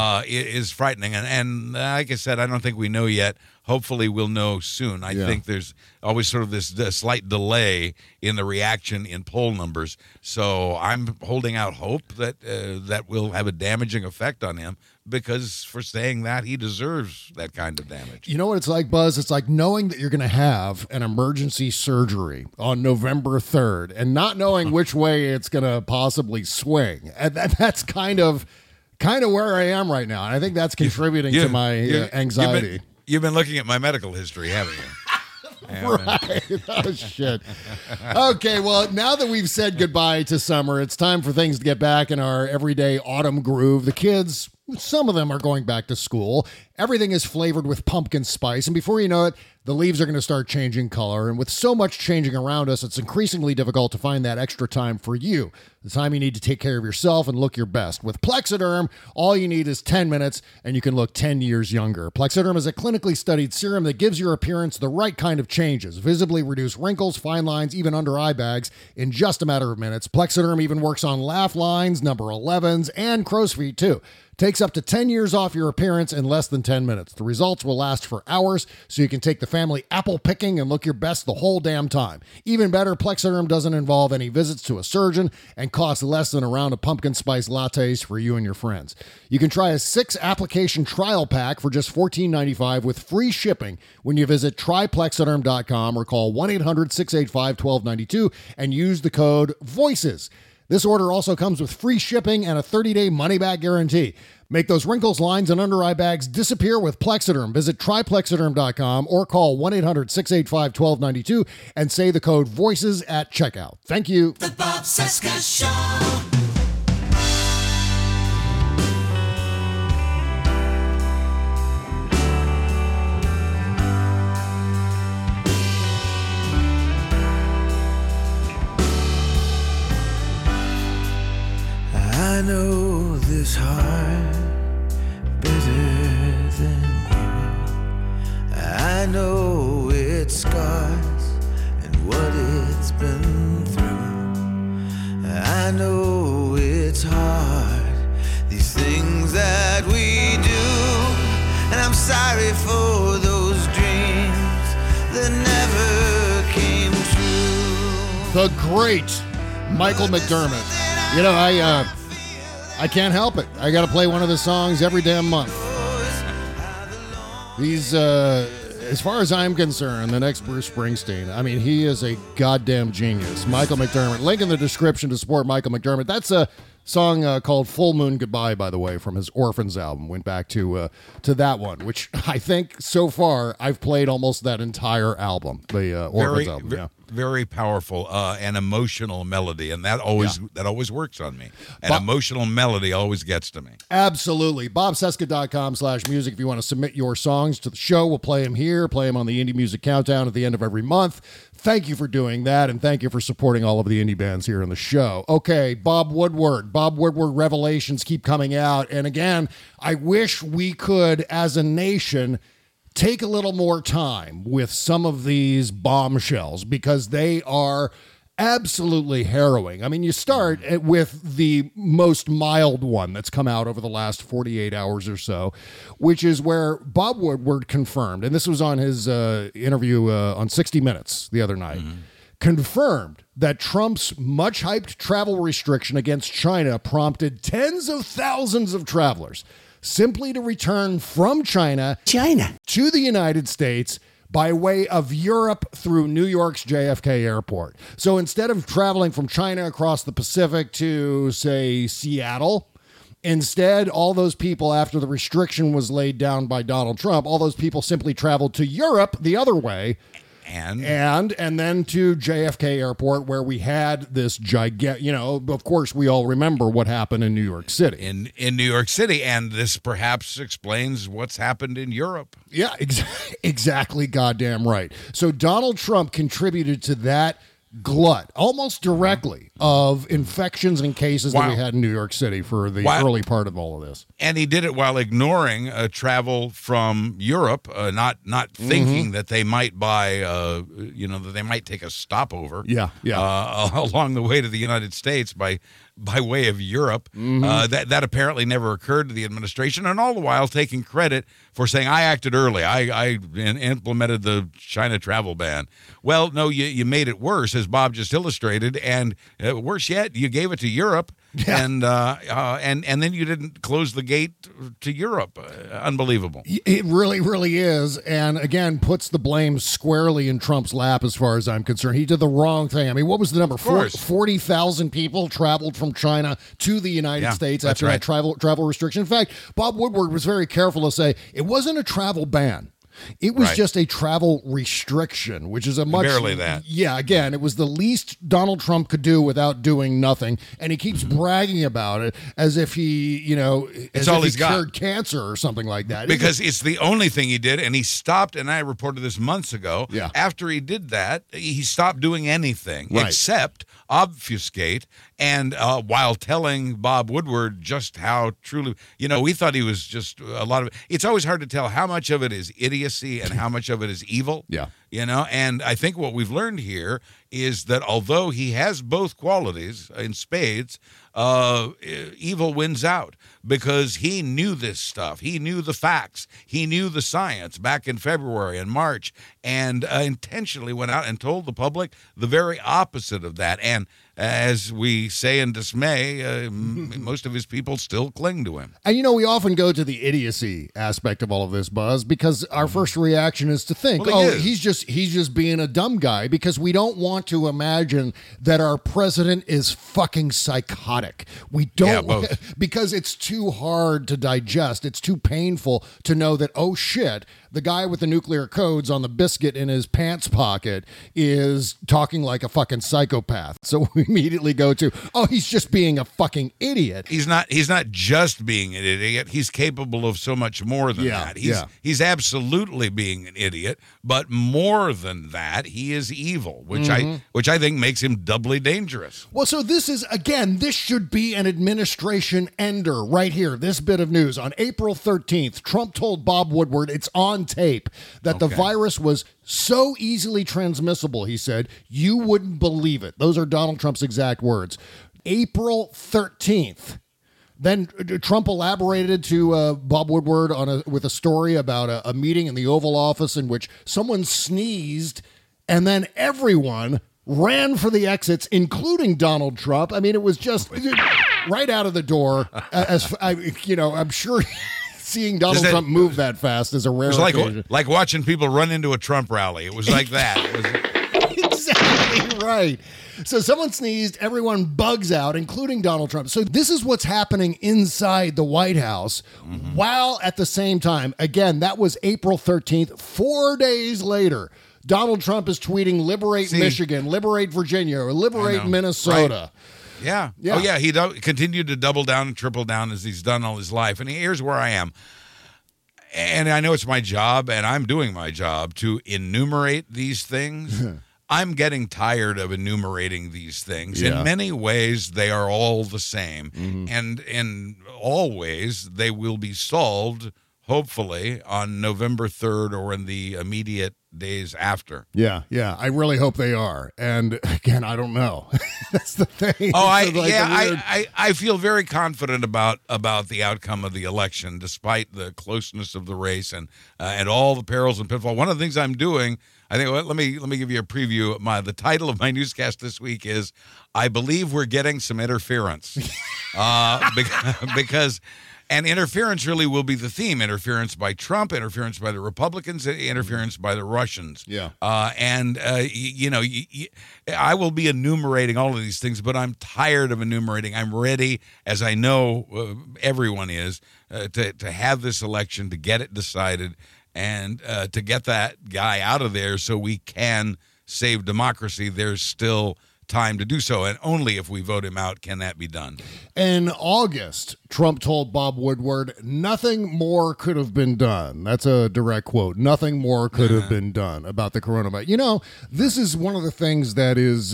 is frightening. And like I said, I don't think we know yet. Hopefully we'll know soon. I think there's always sort of this slight delay in the reaction in poll numbers. So I'm holding out hope that that will have a damaging effect on him, because for saying that, he deserves that kind of damage. You know what it's like, Buzz? It's like knowing that you're going to have an emergency surgery on November 3rd and not knowing which way it's going to possibly swing. And that's kind of where I am right now. And I think that's contributing to my anxiety. You've been looking at my medical history, haven't you? Right. Oh, shit. Okay, well, now that we've said goodbye to summer, it's time for things to get back in our everyday autumn groove. The kids, some of them are going back to school. Everything is flavored with pumpkin spice, and before you know it, the leaves are going to start changing color. And with so much changing around us, it's increasingly difficult to find that extra time for you, the time you need to take care of yourself and look your best. With Plexiderm, all you need is 10 minutes, and you can look 10 years younger. Plexiderm is a clinically studied serum that gives your appearance the right kind of changes, visibly reduce wrinkles, fine lines, even under eye bags in just a matter of minutes. Plexiderm even works on laugh lines, number 11s, and crow's feet, too. Takes up to 10 years off your appearance in less than 10 minutes. The results will last for hours, so you can take the family apple picking and look your best the whole damn time. Even better, Plexiderm doesn't involve any visits to a surgeon and costs less than a round of pumpkin spice lattes for you and your friends. You can try a 6-application trial pack for just $14.95 with free shipping when you visit tryplexiderm.com or call 1-800-685-1292 and use the code VOICES. This order also comes with free shipping and a 30-day money-back guarantee. Make those wrinkles, lines, and under-eye bags disappear with Plexiderm. Visit tryplexiderm.com or call 1-800-685-1292 and say the code VOICES at checkout. Thank you. The Bob Cesca Show. I know this heart better than you. I know its scars and what it's been through. I know it's hard, these things that we do. And I'm sorry for those dreams that never came true. The great Michael McDermott. You know, I can't help it. I got to play one of his songs every damn month. He's, as far as I'm concerned, the next Bruce Springsteen. I mean, he is a goddamn genius. Michael McDermott. Link in the description to support Michael McDermott. That's a song called Full Moon Goodbye, by the way, from his Orphans album. Went back to that one, which I think so far I've played almost that entire album, the Orphans album. Yeah. Very powerful and emotional melody, and that always works on me. An emotional melody always gets to me. Absolutely. BobCesca.com/music if you want to submit your songs to the show. We'll play them here, play them on the Indie Music Countdown at the end of every month. Thank you for doing that, and thank you for supporting all of the indie bands here on the show. Okay, Bob Woodward. Bob Woodward revelations keep coming out, and again, I wish we could, as a nation, take a little more time with some of these bombshells because they are absolutely harrowing. I mean, you start with the most mild one that's come out over the last 48 hours or so, which is where Bob Woodward confirmed, and this was on his interview on 60 Minutes the other night, confirmed that Trump's much-hyped travel restriction against China prompted tens of thousands of travelers simply to return from China to the United States by way of Europe through New York's JFK Airport. So instead of traveling from China across the Pacific to, say, Seattle, instead, all those people, after the restriction was laid down by Donald Trump, all those people simply traveled to Europe the other way. And then to JFK Airport, where we had this gigantic, of course, we all remember what happened in New York City. In New York City, and this perhaps explains what's happened in Europe. Yeah, exactly goddamn right. So Donald Trump contributed to that glut almost directly of infections and cases that we had in New York City for the early part of all of this. And he did it while ignoring travel from Europe, not thinking that they might buy, that they might take a stopover along the way to the United States by way of Europe. That apparently never occurred to the administration, and all the while taking credit for saying, I acted early. I implemented the China travel ban. Well, no, you made it worse, as Bob just illustrated, and worse yet, you gave it to Europe, and then you didn't close the gate to Europe. Unbelievable. It really, really is, and again, puts the blame squarely in Trump's lap as far as I'm concerned. He did the wrong thing. I mean, what was the number? 40,000 people traveled from China to the United States after that travel restriction. In fact, Bob Woodward was very careful to say it wasn't a travel ban. It was just a travel restriction, which is a much... Barely that. Yeah, again, it was the least Donald Trump could do without doing nothing, and he keeps bragging about it as if he, it's all he's got. Cured cancer or something like that. Because it's the only thing he did, and he stopped, and I reported this months ago. Yeah. After he did that, he stopped doing anything except obfuscate, and while telling Bob Woodward just how truly, we thought he was just a lot of it. It's always hard to tell how much of it is idiocy and how much of it is evil. Yeah. And I think what we've learned here is that although he has both qualities in spades, evil wins out because he knew this stuff. He knew the facts. He knew the science back in February and March, and intentionally went out and told the public the very opposite of that. And as we say in dismay, most of his people still cling to him. And, we often go to the idiocy aspect of all of this, Buzz, because our first reaction is to think, he's just being a dumb guy, because we don't want to imagine that our president is fucking psychotic. We don't, because it's too hard to digest. It's too painful to know that, oh shit, the guy with the nuclear codes on the biscuit in his pants pocket is talking like a fucking psychopath. So we immediately go to, he's just being a fucking idiot. He's not just being an idiot. He's capable of so much more than that. He's absolutely being an idiot, but more than that, he is evil, which I think makes him doubly dangerous. Well, so this should be an administration ender right here. This bit of news. On April 13th, Trump told Bob Woodward, it's on tape, that the virus was so easily transmissible, he said, you wouldn't believe it. Those are Donald Trump's exact words. April 13th. Then Trump elaborated to Bob Woodward with a story about a meeting in the Oval Office in which someone sneezed, and then everyone ran for the exits, including Donald Trump. I mean, it was just right out of the door. I'm sure seeing Donald Trump move that fast is a rare occasion. Like watching people run into a Trump rally. It was like that. Exactly right. So someone sneezed, everyone bugs out, including Donald Trump. So this is what's happening inside the White House, while at the same time, again, that was April 13th, 4 days later, Donald Trump is tweeting, liberate Michigan, liberate Virginia, or liberate Minnesota. Right. Yeah. Oh, yeah. He continued to double down and triple down as he's done all his life. And here's where I am. And I know it's my job, and I'm doing my job to enumerate these things. I'm getting tired of enumerating these things. In many ways, they are all the same. And in all ways, they will be solved, hopefully on November 3rd or in the immediate days after. Yeah. I really hope they are. And again, I don't know. That's the thing. Oh, It's I feel very confident about the outcome of the election, despite the closeness of the race and all the perils and pitfalls. One of the things I'm doing, I think. Let me give you a preview. The title of my newscast this week is "I believe we're getting some interference," because. And interference really will be the theme. Interference by Trump, interference by the Republicans, interference by the Russians. Yeah. I will be enumerating all of these things, but I'm tired of enumerating. I'm ready, as I know everyone is, to have this election, to get it decided, and to get that guy out of there so we can save democracy. There's still time to do so, and only if we vote him out can that be done. In August, Trump told Bob Woodward, nothing more could have been done. That's a direct quote. Nothing more could have been done about the coronavirus. You know, this is one of the things that is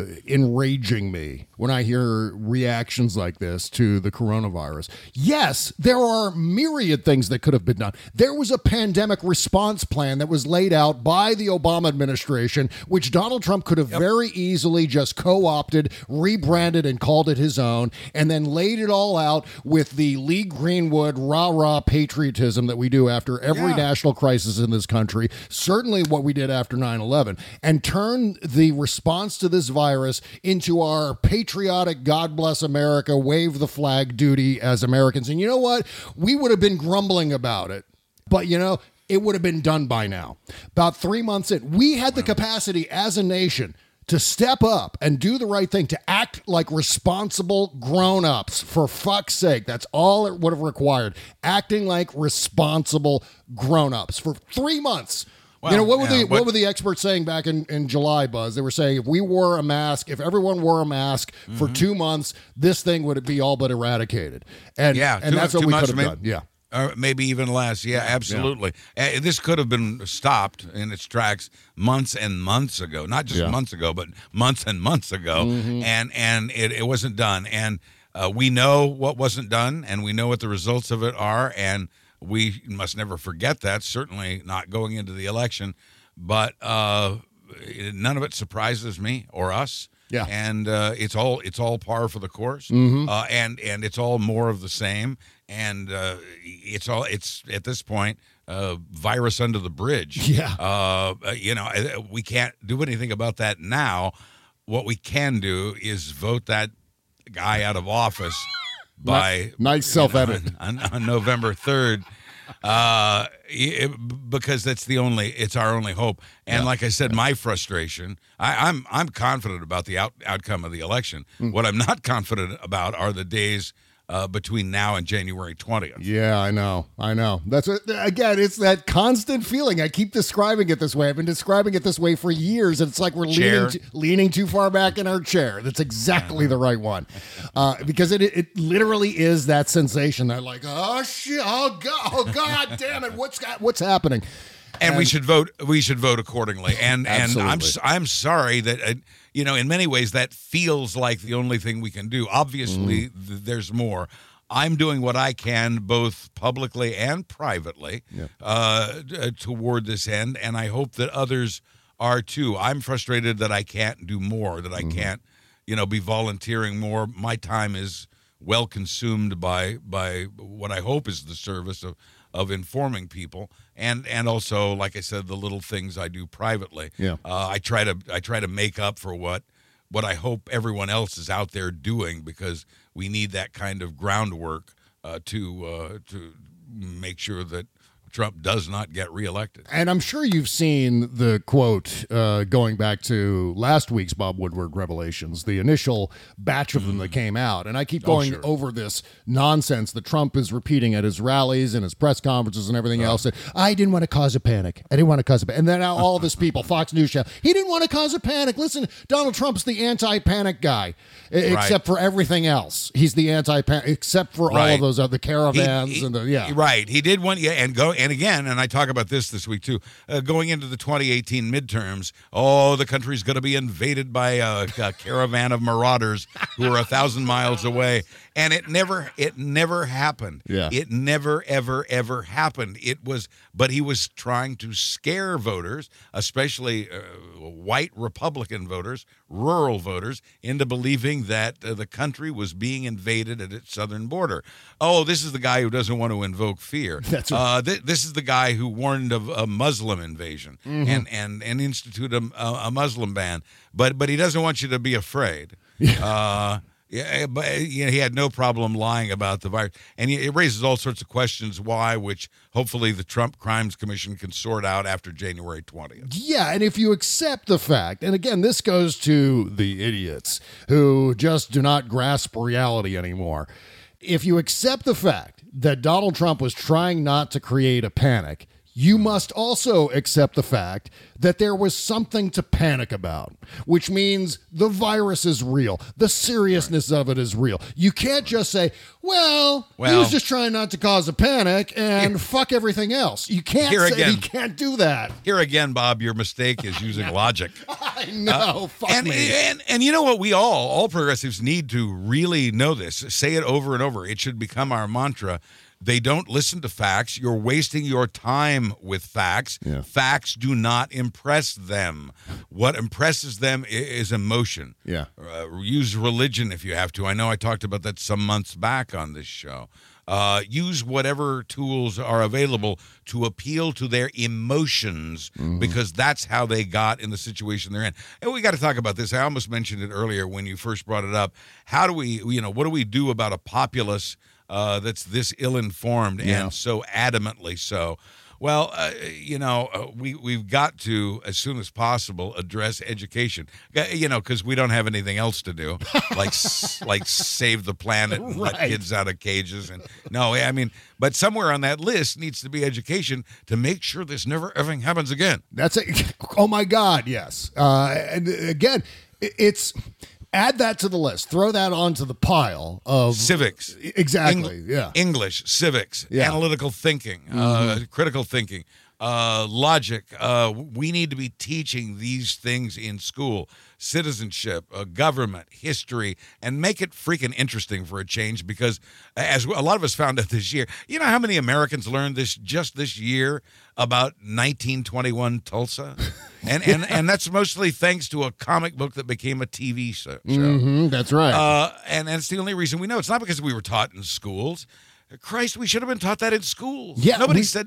enraging me when I hear reactions like this to the coronavirus. Yes, there are myriad things that could have been done. There was a pandemic response plan that was laid out by the Obama administration, which Donald Trump could have very easily just co-opted, rebranded, and called it his own, and then laid it all out with the Lee Greenwood rah-rah patriotism that we do after every national crisis in this country, certainly what we did after 9/11, and turn the response to this virus into our patriotic God bless America, wave the flag duty as Americans. And you know what? We would have been grumbling about it, but it would have been done by now. About 3 months in, we had the capacity as a nation to step up and do the right thing, to act like responsible grown-ups, for fuck's sake. That's all it would have required. Acting like responsible grown-ups for 3 months. Well, what were the experts saying back in July, Buzz? They were saying if everyone wore a mask for 2 months, this thing would be all but eradicated. And that's what we could have done. Yeah. Maybe even less. Yeah, absolutely. Yeah. This could have been stopped in its tracks months and months ago. Not just months ago, but months and months ago. Mm-hmm. And it wasn't done. And we know what wasn't done, and we know what the results of it are. And we must never forget that, certainly not going into the election. But none of it surprises me or us. Yeah. And it's all par for the course. Mm-hmm. And it's all more of the same. And it's at this point virus under the bridge. Yeah. We can't do anything about that now. What we can do is vote that guy out of office by nice self-edit on November 3rd. Because it's our only hope. And like I said, my frustration, I'm confident about the outcome of the election. What I'm not confident about are the days between now and January 20th. Yeah, I know. That's again, it's that constant feeling. I keep describing it this way. I've been describing it this way for years, and it's like we're leaning too far back in our chair. That's exactly the right one, because it literally is that sensation that oh shit, oh god damn it, what's happening? And we should vote. We should vote accordingly. And I'm sorry that in many ways that feels like the only thing we can do. Obviously, there's more. I'm doing what I can, both publicly and privately, toward this end, and I hope that others are too. I'm frustrated that I can't do more. That I can't, be volunteering more. My time is well consumed by what I hope is the service of informing people, and also, like I said, the little things I do privately. Yeah. I try to make up for what I hope everyone else is out there doing, because we need that kind of groundwork to make sure that Trump does not get reelected. And I'm sure you've seen the quote going back to last week's Bob Woodward revelations, the initial batch of them that came out. And I keep going over this nonsense that Trump is repeating at his rallies and his press conferences and everything else. That I didn't want to cause a panic. And then now all of his people, Fox News show, he didn't want to cause a panic. Listen, Donald Trump's the anti-panic guy, except for everything else. He's the anti-panic, except for all of those other caravans Right. He did one, and again, and I talk about this week too, going into the 2018 midterms, the country's going to be invaded by a caravan of marauders who are 1,000 miles away. And it never happened. Yeah. It never, ever happened. But he was trying to scare voters, especially white Republican voters, rural voters, into believing that the country was being invaded at its southern border. Oh, this is the guy who doesn't want to invoke fear. That's right. This is the guy who warned of a Muslim invasion and institute a Muslim ban. But he doesn't want you to be afraid. Yeah, but he had no problem lying about the virus. And it raises all sorts of questions why, which hopefully the Trump Crimes Commission can sort out after January 20th. Yeah, and if you accept the fact, and again, this goes to the idiots who just do not grasp reality anymore. If you accept the fact that Donald Trump was trying not to create a panic, you must also accept the fact that there was something to panic about, which means the virus is real. The seriousness of it is real. You can't just say, well, he was just trying not to cause a panic and fuck everything else. You can't you can't do that. Here again, Bob, your mistake is using logic. I know. Fuck me. And you know what? We all progressives need to really know this. Say it over and over. It should become our mantra. They don't listen to facts. You're wasting your time with facts. Yeah. Facts do not impress them. What impresses them is emotion. Yeah. Use religion if you have to. I know I talked about that some months back on this show. Use whatever tools are available to appeal to their emotions because that's how they got in the situation they're in. And we got to talk about this. I almost mentioned it earlier when you first brought it up. How do we, what do we do about a populace that's this ill-informed and so adamantly so? Well, we've got to, as soon as possible, address education, because we don't have anything else to do, like save the planet and let kids out of cages. But somewhere on that list needs to be education to make sure this never ever happens again. That's it. Oh, my God, yes. And again, it's... Add that to the list. Throw that onto the pile of... Civics. Exactly, English, civics, analytical thinking, critical thinking, logic. We need to be teaching these things in school. Citizenship, government, history, and make it freaking interesting for a change because as a lot of us found out this year, you know how many Americans learned just this year about 1921 Tulsa? And that's mostly thanks to a comic book that became a TV show. That's right. And it's the only reason we know. It's not because we were taught in schools. Christ, we should have been taught that in school. Yeah, nobody said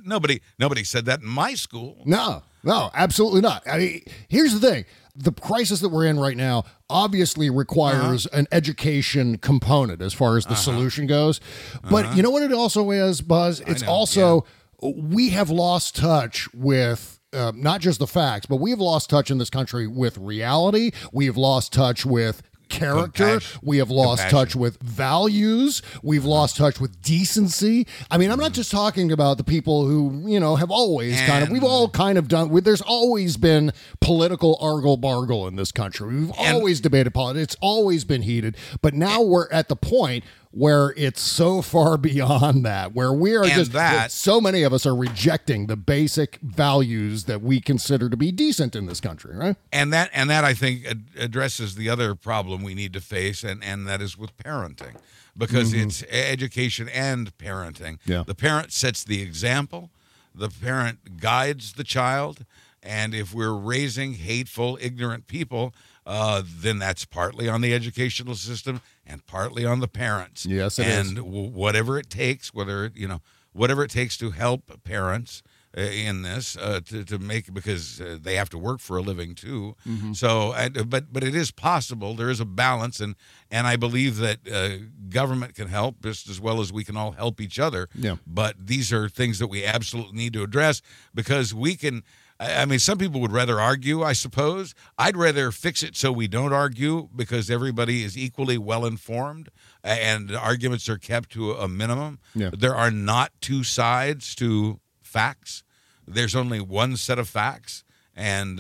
that in my school. No, absolutely not. I mean, here's the thing. The crisis that we're in right now obviously requires an education component as far as the solution goes. But you know what it also is, Buzz? It's also we have lost touch with not just the facts, but we have lost touch in this country with reality. We have lost touch with character. We have lost touch with values. We've lost touch with decency. I mean, I'm not just talking about the people who, have always we've all kind of done, there's always been political argle-bargle in this country. We've always debated politics. It's always been heated. But now we're at the point where it's so far beyond that, where we are so many of us are rejecting the basic values that we consider to be decent in this country, right? And that I think addresses the other problem we need to face, and that is with parenting, because it's education and parenting. Yeah. The parent sets the example, the parent guides the child, and if we're raising hateful, ignorant people, then that's partly on the educational system and partly on the parents. Yes, it is. And whatever it takes, whatever it takes to help parents in this to make, because they have to work for a living too. So, but it is possible. There is a balance, and I believe that government can help just as well as we can all help each other. Yeah. But these are things that we absolutely need to address because we can. I mean, some people would rather argue, I suppose. I'd rather fix it so we don't argue because everybody is equally well-informed and arguments are kept to a minimum. Yeah. There are not two sides to facts. There's only one set of facts. And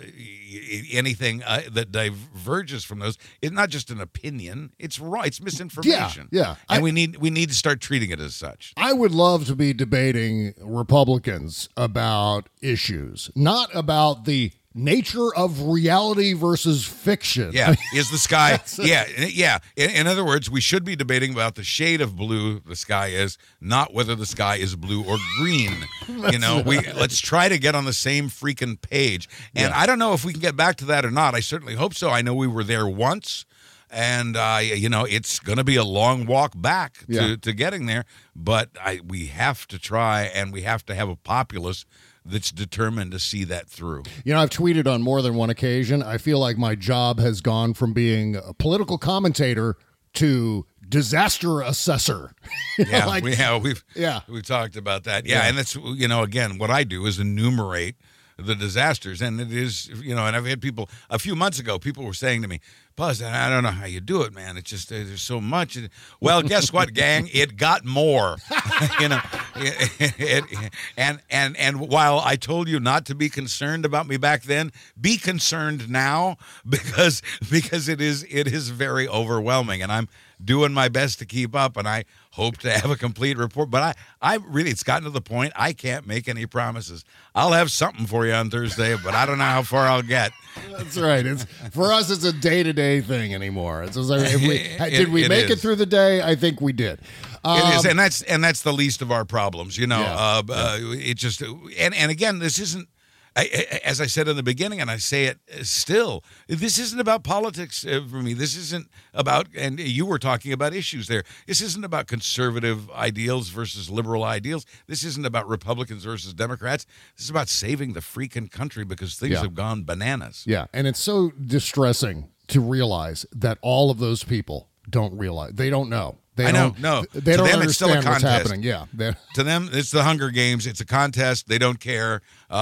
anything that diverges from those is not just an opinion; it's wrong. It's misinformation. Yeah. And we need to start treating it as such. I would love to be debating Republicans about issues, not about the nature of reality versus fiction. Yeah, is the sky? Yeah. In other words, we should be debating about the shade of blue the sky is, not whether the sky is blue or green. Let's try to get on the same freaking page. And I don't know if we can get back to that or not. I certainly hope so. I know we were there once. And, it's going to be a long walk back to getting there. But we have to try, and we have to have a populace that's determined to see that through. I've tweeted on more than one occasion. I feel like my job has gone from being a political commentator to disaster assessor. We've talked about that. And that's, again, what I do is enumerate the disasters. And it is, and I've had people, a few months ago, people were saying to me, Buzz, I don't know how you do it, man. It's just, there's so much. Well, guess what, gang? It got more, and while I told you not to be concerned about me back then, be concerned now because it is very overwhelming, and I'm doing my best to keep up, and I hope to have a complete report. But I really, it's gotten to the point I can't make any promises. I'll have something for you on Thursday, but I don't know how far I'll get. That's right. For us, it's a day-to-day thing anymore. It's like did we make it through the day? I think we did. It is, and that's the least of our problems. It just and again, this isn't. As I said in the beginning, and I say it still, this isn't about politics for me. This isn't about, and you were talking about issues there. This isn't about conservative ideals versus liberal ideals. This isn't about Republicans versus Democrats. This is about saving the freaking country because things have gone bananas. Yeah, and it's so distressing to realize that all of those people don't realize. They don't know. They don't understand what's happening. Yeah. To them, it's the Hunger Games. It's a contest. They don't care.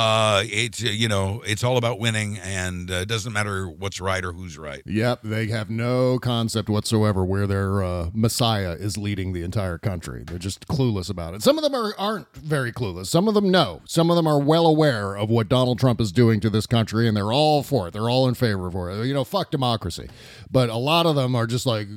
It's all about winning, and it doesn't matter what's right or who's right. Yep. They have no concept whatsoever where their messiah is leading the entire country. They're just clueless about it. Some of them aren't very clueless. Some of them know. Some of them are well aware of what Donald Trump is doing to this country, and they're all for it. They're all in favor for it. Fuck democracy. But a lot of them are just like,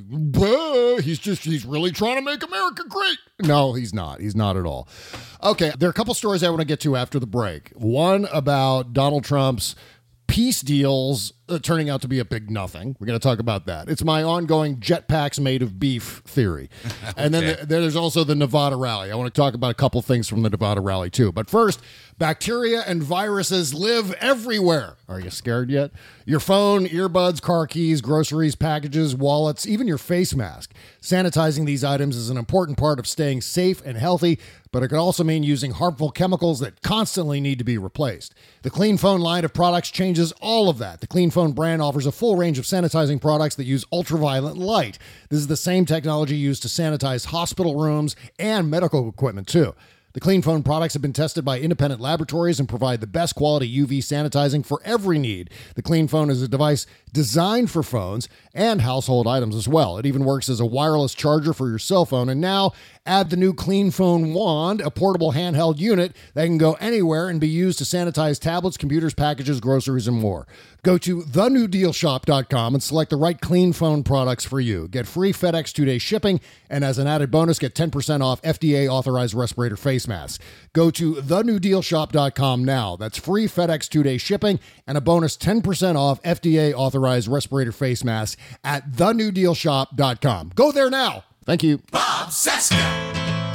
he's really trying to make America great. No, he's not. He's not at all. Okay, there are a couple stories I want to get to after the break. One about Donald Trump's peace deals turning out to be a big nothing. We're going to talk about that. It's my ongoing jetpacks made of beef theory. Okay. And then there's also the Nevada rally. I want to talk about a couple things from the Nevada rally, too. But first, bacteria and viruses live everywhere. Are you scared yet? Your phone, earbuds, car keys, groceries, packages, wallets, even your face mask. Sanitizing these items is an important part of staying safe and healthy, but it could also mean using harmful chemicals that constantly need to be replaced. The Clean Phone line of products changes all of that. The Clean Phone brand offers a full range of sanitizing products that use ultraviolet light. This is the same technology used to sanitize hospital rooms and medical equipment, too. The Clean Phone products have been tested by independent laboratories and provide the best quality UV sanitizing for every need. The Clean Phone is a device designed for phones and household items as well. It even works as a wireless charger for your cell phone. And now add the new Clean Phone Wand, a portable handheld unit that can go anywhere and be used to sanitize tablets, computers, packages, groceries, and more. Go to thenewdealshop.com and select the right Clean Phone products for you. Get free FedEx 2-day shipping, and as an added bonus, get 10% off FDA-authorized respirator face masks. Go to thenewdealshop.com now. That's free FedEx 2-day shipping and a bonus 10% off FDA-authorized respirator face masks at thenewdealshop.com. Go there now. Thank you. Bob Cesca.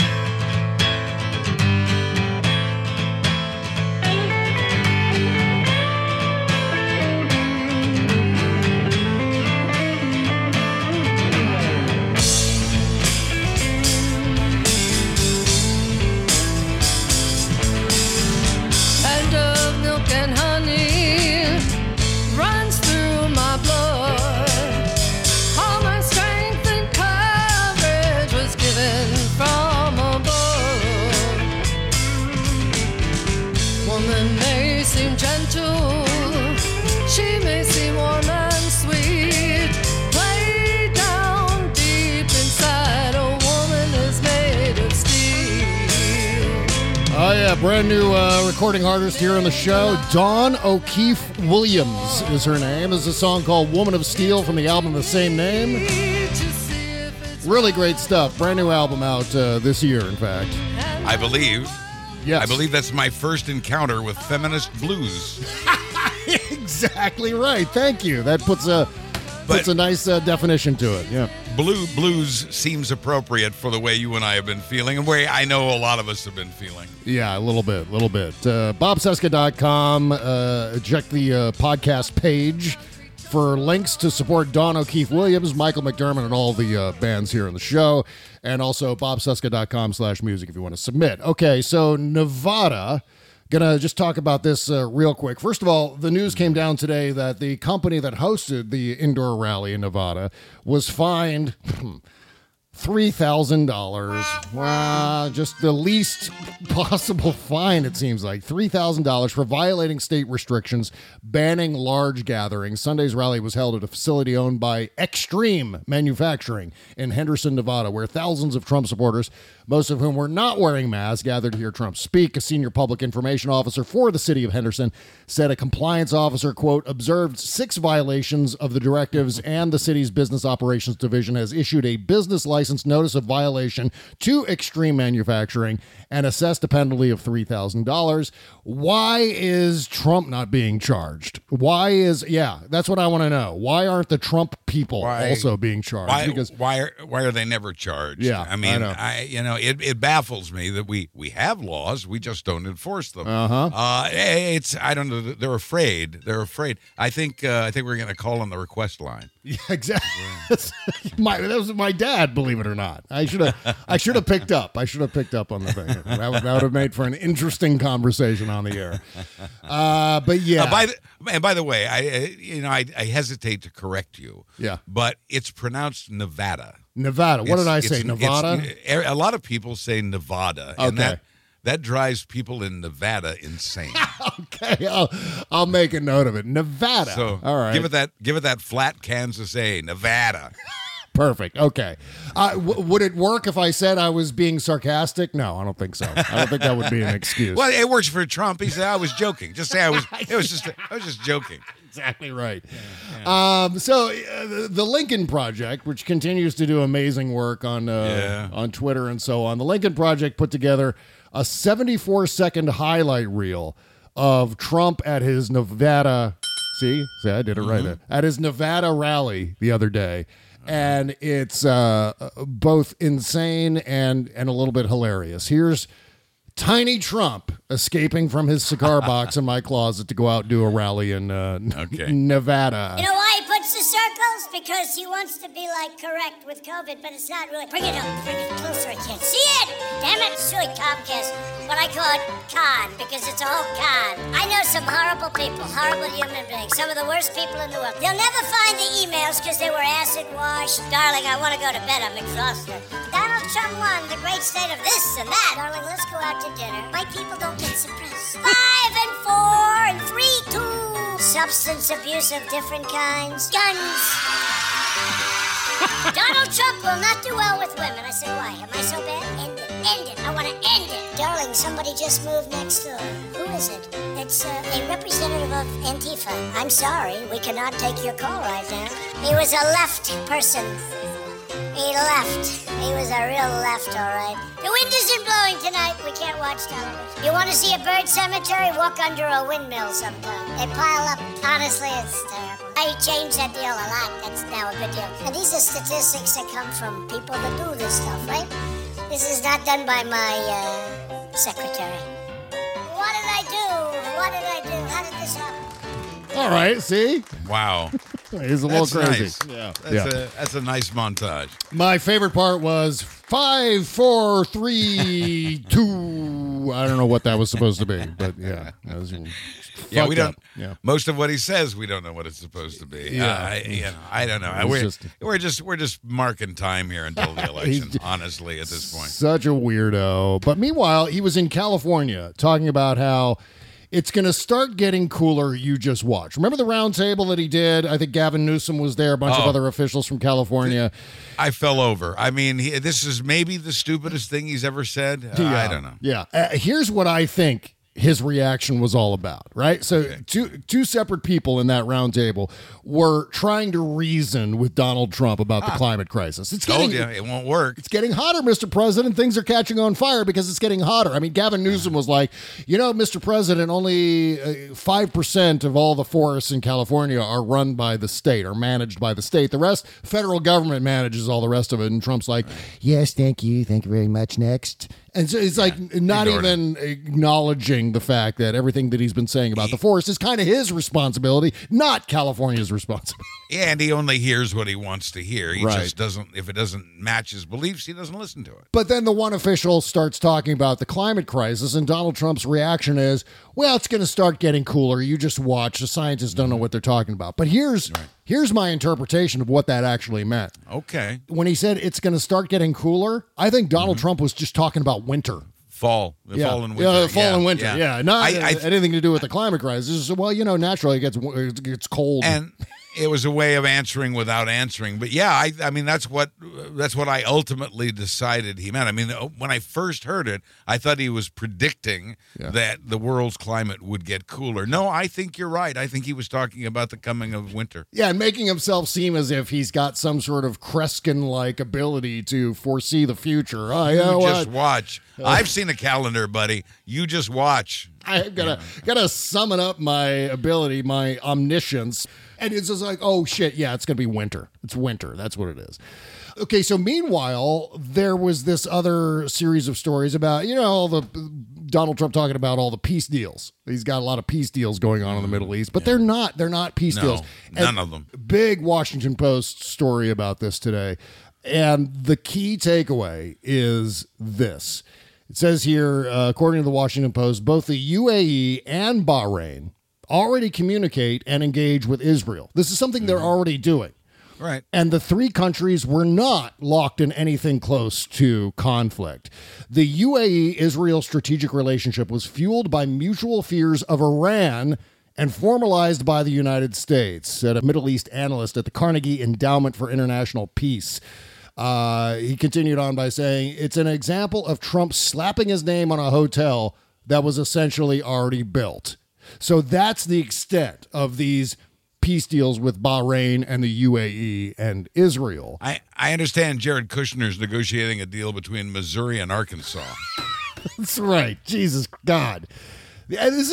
She may seem warm and sweet. Way down deep inside, a woman is made of steel. Oh, yeah, brand new recording artist here on the show. Dawn O'Keefe Williams is her name. This is a song called Woman of Steel from the album of the same name. Really great stuff. Brand new album out this year, in fact. I believe. Yes. I believe that's my first encounter with feminist blues. Exactly right. Thank you. That puts a nice definition to it. Yeah. Blues seems appropriate for the way you and I have been feeling, and way I know a lot of us have been feeling. Yeah, a little bit. BobCesca.com. Check the podcast page for links to support Dawn O'Keefe Williams, Michael McDermott, and all the bands here on the show. And also BobCesca.com/music if you want to submit. Okay, so Nevada. Gonna just talk about this real quick. First of all, the news came down today that the company that hosted the indoor rally in Nevada was fined $3,000. Wow, just the least possible fine, it seems like. $3,000 for violating state restrictions, banning large gatherings. Sunday's rally was held at a facility owned by Extreme Manufacturing in Henderson, Nevada, where thousands of Trump supporters, most of whom were not wearing masks, gathered to hear Trump speak. A senior public information officer for the city of Henderson said a compliance officer, quote, observed 6 violations of the directives, and the city's business operations division has issued a business license notice of violation to Extreme Manufacturing and assessed a penalty of $3,000. Why is Trump not being charged? That's what I want to know. Why aren't the Trump people also being charged? Why are they never charged? Yeah, I mean, I know. It baffles me that we have laws, we just don't enforce them. I don't know. They're afraid. I think we're going to call on the request line. Yeah, exactly. That was my dad, believe it or not. I should have picked up. I should have picked up on the thing. That would have made for an interesting conversation on the air. But yeah. By the way, I hesitate to correct you. Yeah. But it's pronounced Nevada. Nevada. What did I say? Nevada? A lot of people say Nevada. Okay. And that drives people in Nevada insane. Okay, I'll make a note of it. Nevada. So all right. Give it that flat Kansas A, Nevada. Perfect. Okay. Would it work if I said I was being sarcastic? No, I don't think so. I don't think that would be an excuse. Well, it works for Trump. He said I was joking. Just say I was just joking. Exactly right. Yeah. So the Lincoln Project, which continues to do amazing work on Twitter and so on, the Lincoln Project put together a 74-second highlight reel of Trump at his Nevada. See, I did it right. At his Nevada rally the other day. And it's both insane and a little bit hilarious. Here's Tiny Trump escaping from his cigar box in my closet to go out and do a rally in Nevada. You know why he puts the circles? Because he wants to be, correct with COVID, but it's not really. Bring it up. Bring it closer. I can't see it. Damn it. Silly Comcast. But I call it con, because it's a whole con. I know some horrible people, horrible human beings, some of the worst people in the world. They'll never find the emails because they were acid washed. Darling, I want to go to bed. I'm exhausted. Donald Trump won the great state of this and that. Darling, let's go out to dinner. My people don't get suppressed. 5 and 4 and 3, 2. Substance abuse of different kinds. Guns. Donald Trump will not do well with women. I said, why? Am I so bad? End it. End it. I want to end it. Darling, somebody just moved next door. Who is it? It's a representative of Antifa. I'm sorry. We cannot take your call right now. He was a left person. He left. He was a real left, all right. The wind isn't blowing tonight. We can't watch television. You want to see a bird cemetery? Walk under a windmill sometime. They pile up. Honestly, it's terrible. I changed that deal a lot. That's now a good deal. And these are statistics that come from people that do this stuff, right? This is not done by my secretary. What did I do? How did this happen? All right, see? Wow. He's a little crazy. Nice. Yeah. That's a nice montage. My favorite part was 5, 4, 3, 2. I don't know what that was supposed to be, but yeah. We don't. Yeah. Most of what he says, we don't know what it's supposed to be. Yeah. I don't know. We're just marking time here until the election, honestly, at this point. Such a weirdo. But meanwhile, he was in California talking about how it's going to start getting cooler. You just watch. Remember the round table that he did? I think Gavin Newsom was there, a bunch of other officials from California. I fell over. I mean, this is maybe the stupidest thing he's ever said. I don't know. Yeah. Here's what I think his reaction was all about, right? So two separate people in that round table were trying to reason with Donald Trump about the climate crisis. Told you, it won't work. It's getting hotter, Mr. President. Things are catching on fire because it's getting hotter. I mean, Gavin Newsom was like, Mr. President, only 5% of all the forests in California are run by the state or managed by the state. The rest, federal government manages all the rest of it. And Trump's like, yes, thank you. Thank you very much. Next. And so it's like not even acknowledging the fact that everything that he's been saying about the forest is kind of his responsibility, not California's responsibility. Yeah, and he only hears what he wants to hear. He Right. just doesn't, if it doesn't match his beliefs, he doesn't listen to it. But then the one official starts talking about the climate crisis, and Donald Trump's reaction is, well, it's going to start getting cooler. You just watch. The scientists don't know what they're talking about. But here's my interpretation of what that actually meant. Okay. When he said it's going to start getting cooler, I think Donald Trump was just talking about winter. Fall and winter. Yeah, fall and winter. Yeah. Yeah, not anything to do with the climate crisis. Well, naturally it gets cold. And it was a way of answering without answering. But yeah, I mean, that's what I ultimately decided he meant. I mean, when I first heard it, I thought he was predicting that the world's climate would get cooler. No, I think you're right. I think he was talking about the coming of winter. Yeah, and making himself seem as if he's got some sort of Kreskin-like ability to foresee the future. Just watch. I've seen a calendar, buddy. You just watch. I've gotta summon up my ability, my omniscience. And it's just like, oh shit, yeah, it's gonna be winter. It's winter. That's what it is. Okay, so meanwhile, there was this other series of stories about, all the Donald Trump talking about all the peace deals. He's got a lot of peace deals going on in the Middle East, but they're not peace deals. None of them. Big Washington Post story about this today. And the key takeaway is this. It says here, according to the Washington Post, both the UAE and Bahrain already communicate and engage with Israel. This is something they're already doing. Right. And the three countries were not locked in anything close to conflict. The UAE-Israel strategic relationship was fueled by mutual fears of Iran and formalized by the United States, said a Middle East analyst at the Carnegie Endowment for International Peace. He continued on by saying, it's an example of Trump slapping his name on a hotel that was essentially already built. So that's the extent of these peace deals with Bahrain and the UAE and Israel. I understand Jared Kushner's negotiating a deal between Missouri and Arkansas. That's right. Jesus God. This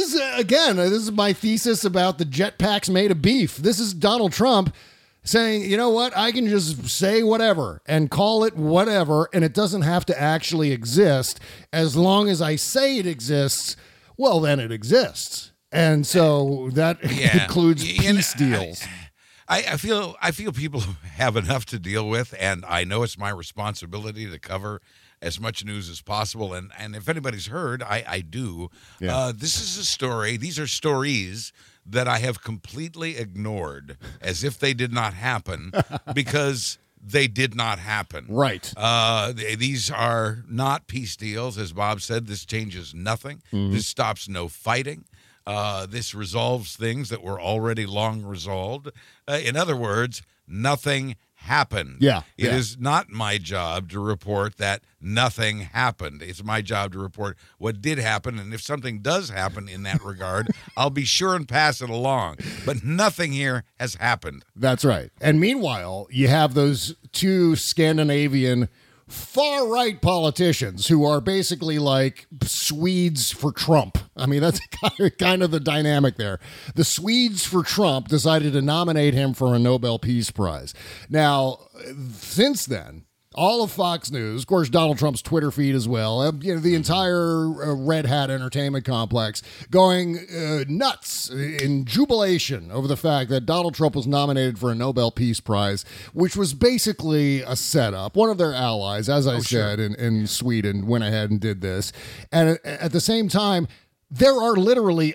is my thesis about the jetpacks made of beef. This is Donald Trump saying, you know what, I can just say whatever and call it whatever, and it doesn't have to actually exist. As long as I say it exists, well, then it exists. And so that includes peace deals. I feel people have enough to deal with, and I know it's my responsibility to cover as much news as possible. And if anybody's heard, I do. Yeah. This is a story. These are stories that I have completely ignored as if they did not happen because they did not happen. Right. These are not peace deals. As Bob said, this changes nothing. Mm-hmm. This stops no fighting. This resolves things that were already long resolved. In other words, nothing happened. Yeah. It is not my job to report that nothing happened. It's my job to report what did happen. And if something does happen in that regard, I'll be sure and pass it along. But nothing here has happened. That's right. And meanwhile, you have those two Scandinavian far-right politicians who are basically like Swedes for Trump. I mean, that's kind of the dynamic there. The Swedes for Trump decided to nominate him for a Nobel Peace Prize. Now, since then, all of Fox News, of course, Donald Trump's Twitter feed as well, the entire Red Hat entertainment complex going nuts in jubilation over the fact that Donald Trump was nominated for a Nobel Peace Prize, which was basically a setup. One of their allies, as I said, in Sweden, went ahead and did this. And at the same time, there are literally,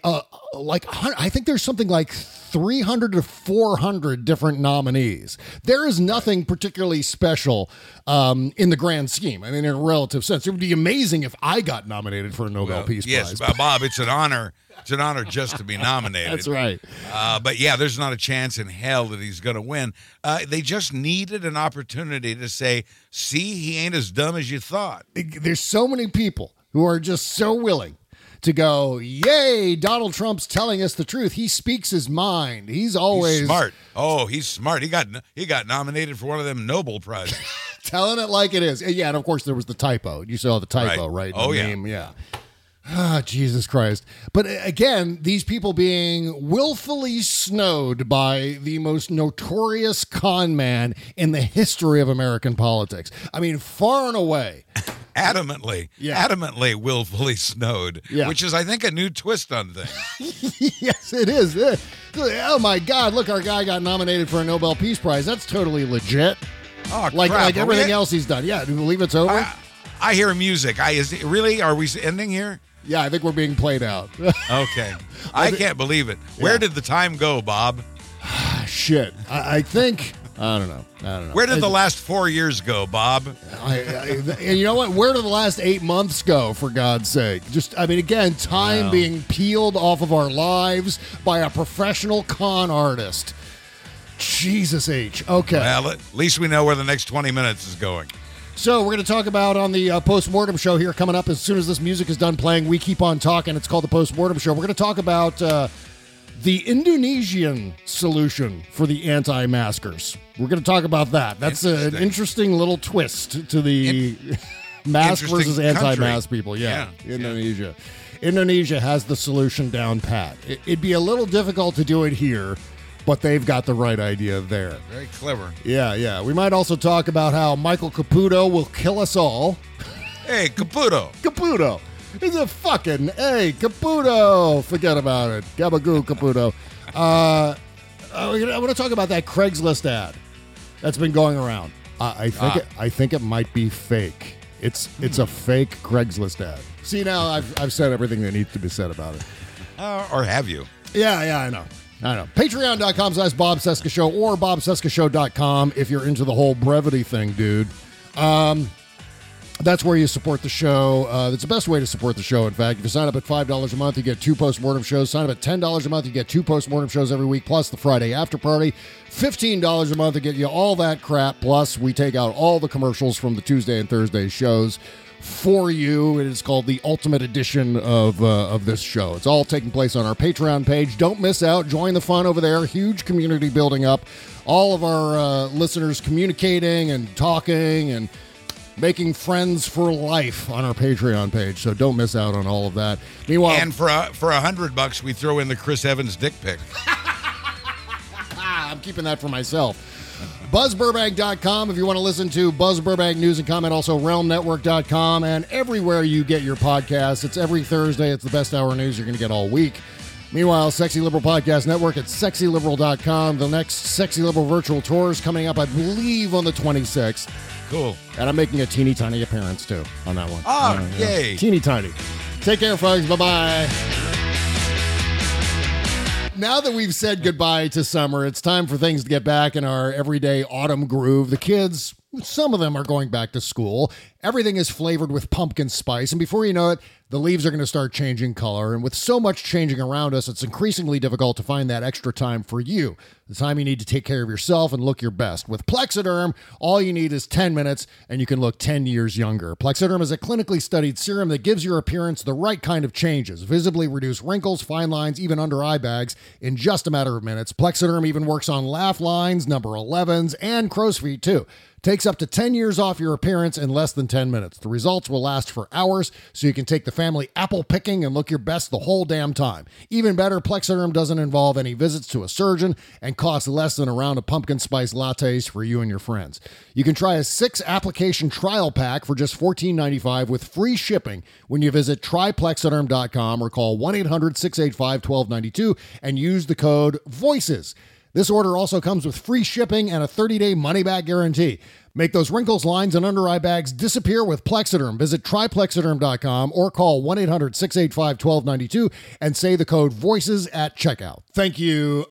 I think there's something like 300 to 400 different nominees. There is nothing particularly special in the grand scheme. I mean, in a relative sense. It would be amazing if I got nominated for a Nobel Peace Prize. Yes, Bob, it's an honor. It's an honor just to be nominated. That's right. But yeah, there's not a chance in hell that he's going to win. They just needed an opportunity to say, see, he ain't as dumb as you thought. There's so many people who are just so willing to go, yay, Donald Trump's telling us the truth. He speaks his mind. He's always smart. Oh, he's smart. He got nominated for one of them Nobel Prizes. Telling it like it is. Yeah, and of course there was the typo. You saw the typo, right? Oh, the yeah. name, yeah. Ah, Jesus Christ. But again, these people being willfully snowed by the most notorious con man in the history of American politics. I mean, far and away. Adamantly willfully snowed, which is, I think, a new twist on things. Yes, it is. Oh, my God. Look, our guy got nominated for a Nobel Peace Prize. That's totally legit. Oh, like crap. everything else he's done. Yeah, do you believe it's over? I hear music. Really? Are we ending here? Yeah, I think we're being played out. Okay. I can't believe it. Where did the time go, Bob? Shit. I think... I don't know. Where did the last 4 years go, Bob? And you know what? Where did the last 8 months go, for God's sake? Again, time being peeled off of our lives by a professional con artist. Jesus H. Okay. Well, at least we know where the next 20 minutes is going. So we're going to talk about on the Postmortem Show here coming up as soon as this music is done playing. We keep on talking. It's called the Postmortem Show. We're going to talk about the Indonesian solution for the anti-maskers. We're going to talk about that. That's an interesting little twist to the mask versus anti-mask people. Yeah. Indonesia. Indonesia has the solution down pat. It'd be a little difficult to do it here, but they've got the right idea there. Very clever. Yeah. We might also talk about how Michael Caputo will kill us all. Hey, Caputo. Caputo. He's a fucking, hey, Caputo. Forget about it. Gabagoo, Caputo. I want to talk about that Craigslist ad that's been going around. I think it might be fake. It's a fake Craigslist ad. See, now I've said everything that needs to be said about it. Or have you? Yeah, I know. Patreon.com/Bob Cesca Show or BobCescaShow.com if you're into the whole brevity thing, dude. That's where you support the show. That's the best way to support the show, in fact. If you sign up at $5 a month, you get 2 Postmortem shows. Sign up at $10 a month, you get 2 Postmortem shows every week, plus the Friday after party. $15 a month to get you all that crap, plus we take out all the commercials from the Tuesday and Thursday shows for you. It is called the Ultimate Edition of this show. It's all taking place on our Patreon page. Don't miss out. Join the fun over there. Huge community building up. All of our listeners communicating and talking and making friends for life on our Patreon page. So don't miss out on all of that. Meanwhile, and for $100, we throw in the Chris Evans dick pic. I'm keeping that for myself. BuzzBurbank.com if you want to listen to Buzz Burbank News and Comment. Also RealmNetwork.com and everywhere you get your podcasts. It's every Thursday. It's the best hour of news you're going to get all week. Meanwhile, Sexy Liberal Podcast Network at SexyLiberal.com. The next Sexy Liberal virtual tour is coming up, I believe, on the 26th. Cool. And I'm making a teeny tiny appearance, too, on that one. Oh, yay. Teeny tiny. Take care, folks. Bye-bye. Now that we've said goodbye to summer, it's time for things to get back in our everyday autumn groove. The kids, some of them are going back to school. Everything is flavored with pumpkin spice, and before you know it, the leaves are going to start changing color. And with so much changing around us, it's increasingly difficult to find that extra time for you, the time you need to take care of yourself and look your best. With Plexiderm, all you need is 10 minutes, and you can look 10 years younger. Plexiderm is a clinically studied serum that gives your appearance the right kind of changes, visibly reduce wrinkles, fine lines, even under eye bags in just a matter of minutes. Plexiderm even works on laugh lines, number 11s, and crow's feet, too. Takes up to 10 years off your appearance in less than 10 minutes. The results will last for hours, so you can take the family apple picking and look your best the whole damn time. Even better, Plexiderm doesn't involve any visits to a surgeon and costs less than a round of pumpkin spice lattes for you and your friends. You can try a 6-application trial pack for just $14.95 with free shipping when you visit tryplexiderm.com or call 1-800-685-1292 and use the code VOICES. This order also comes with free shipping and a 30-day money-back guarantee. Make those wrinkles, lines, and under-eye bags disappear with Plexiderm. Visit tryplexiderm.com or call 1-800-685-1292 and say the code VOICES at checkout. Thank you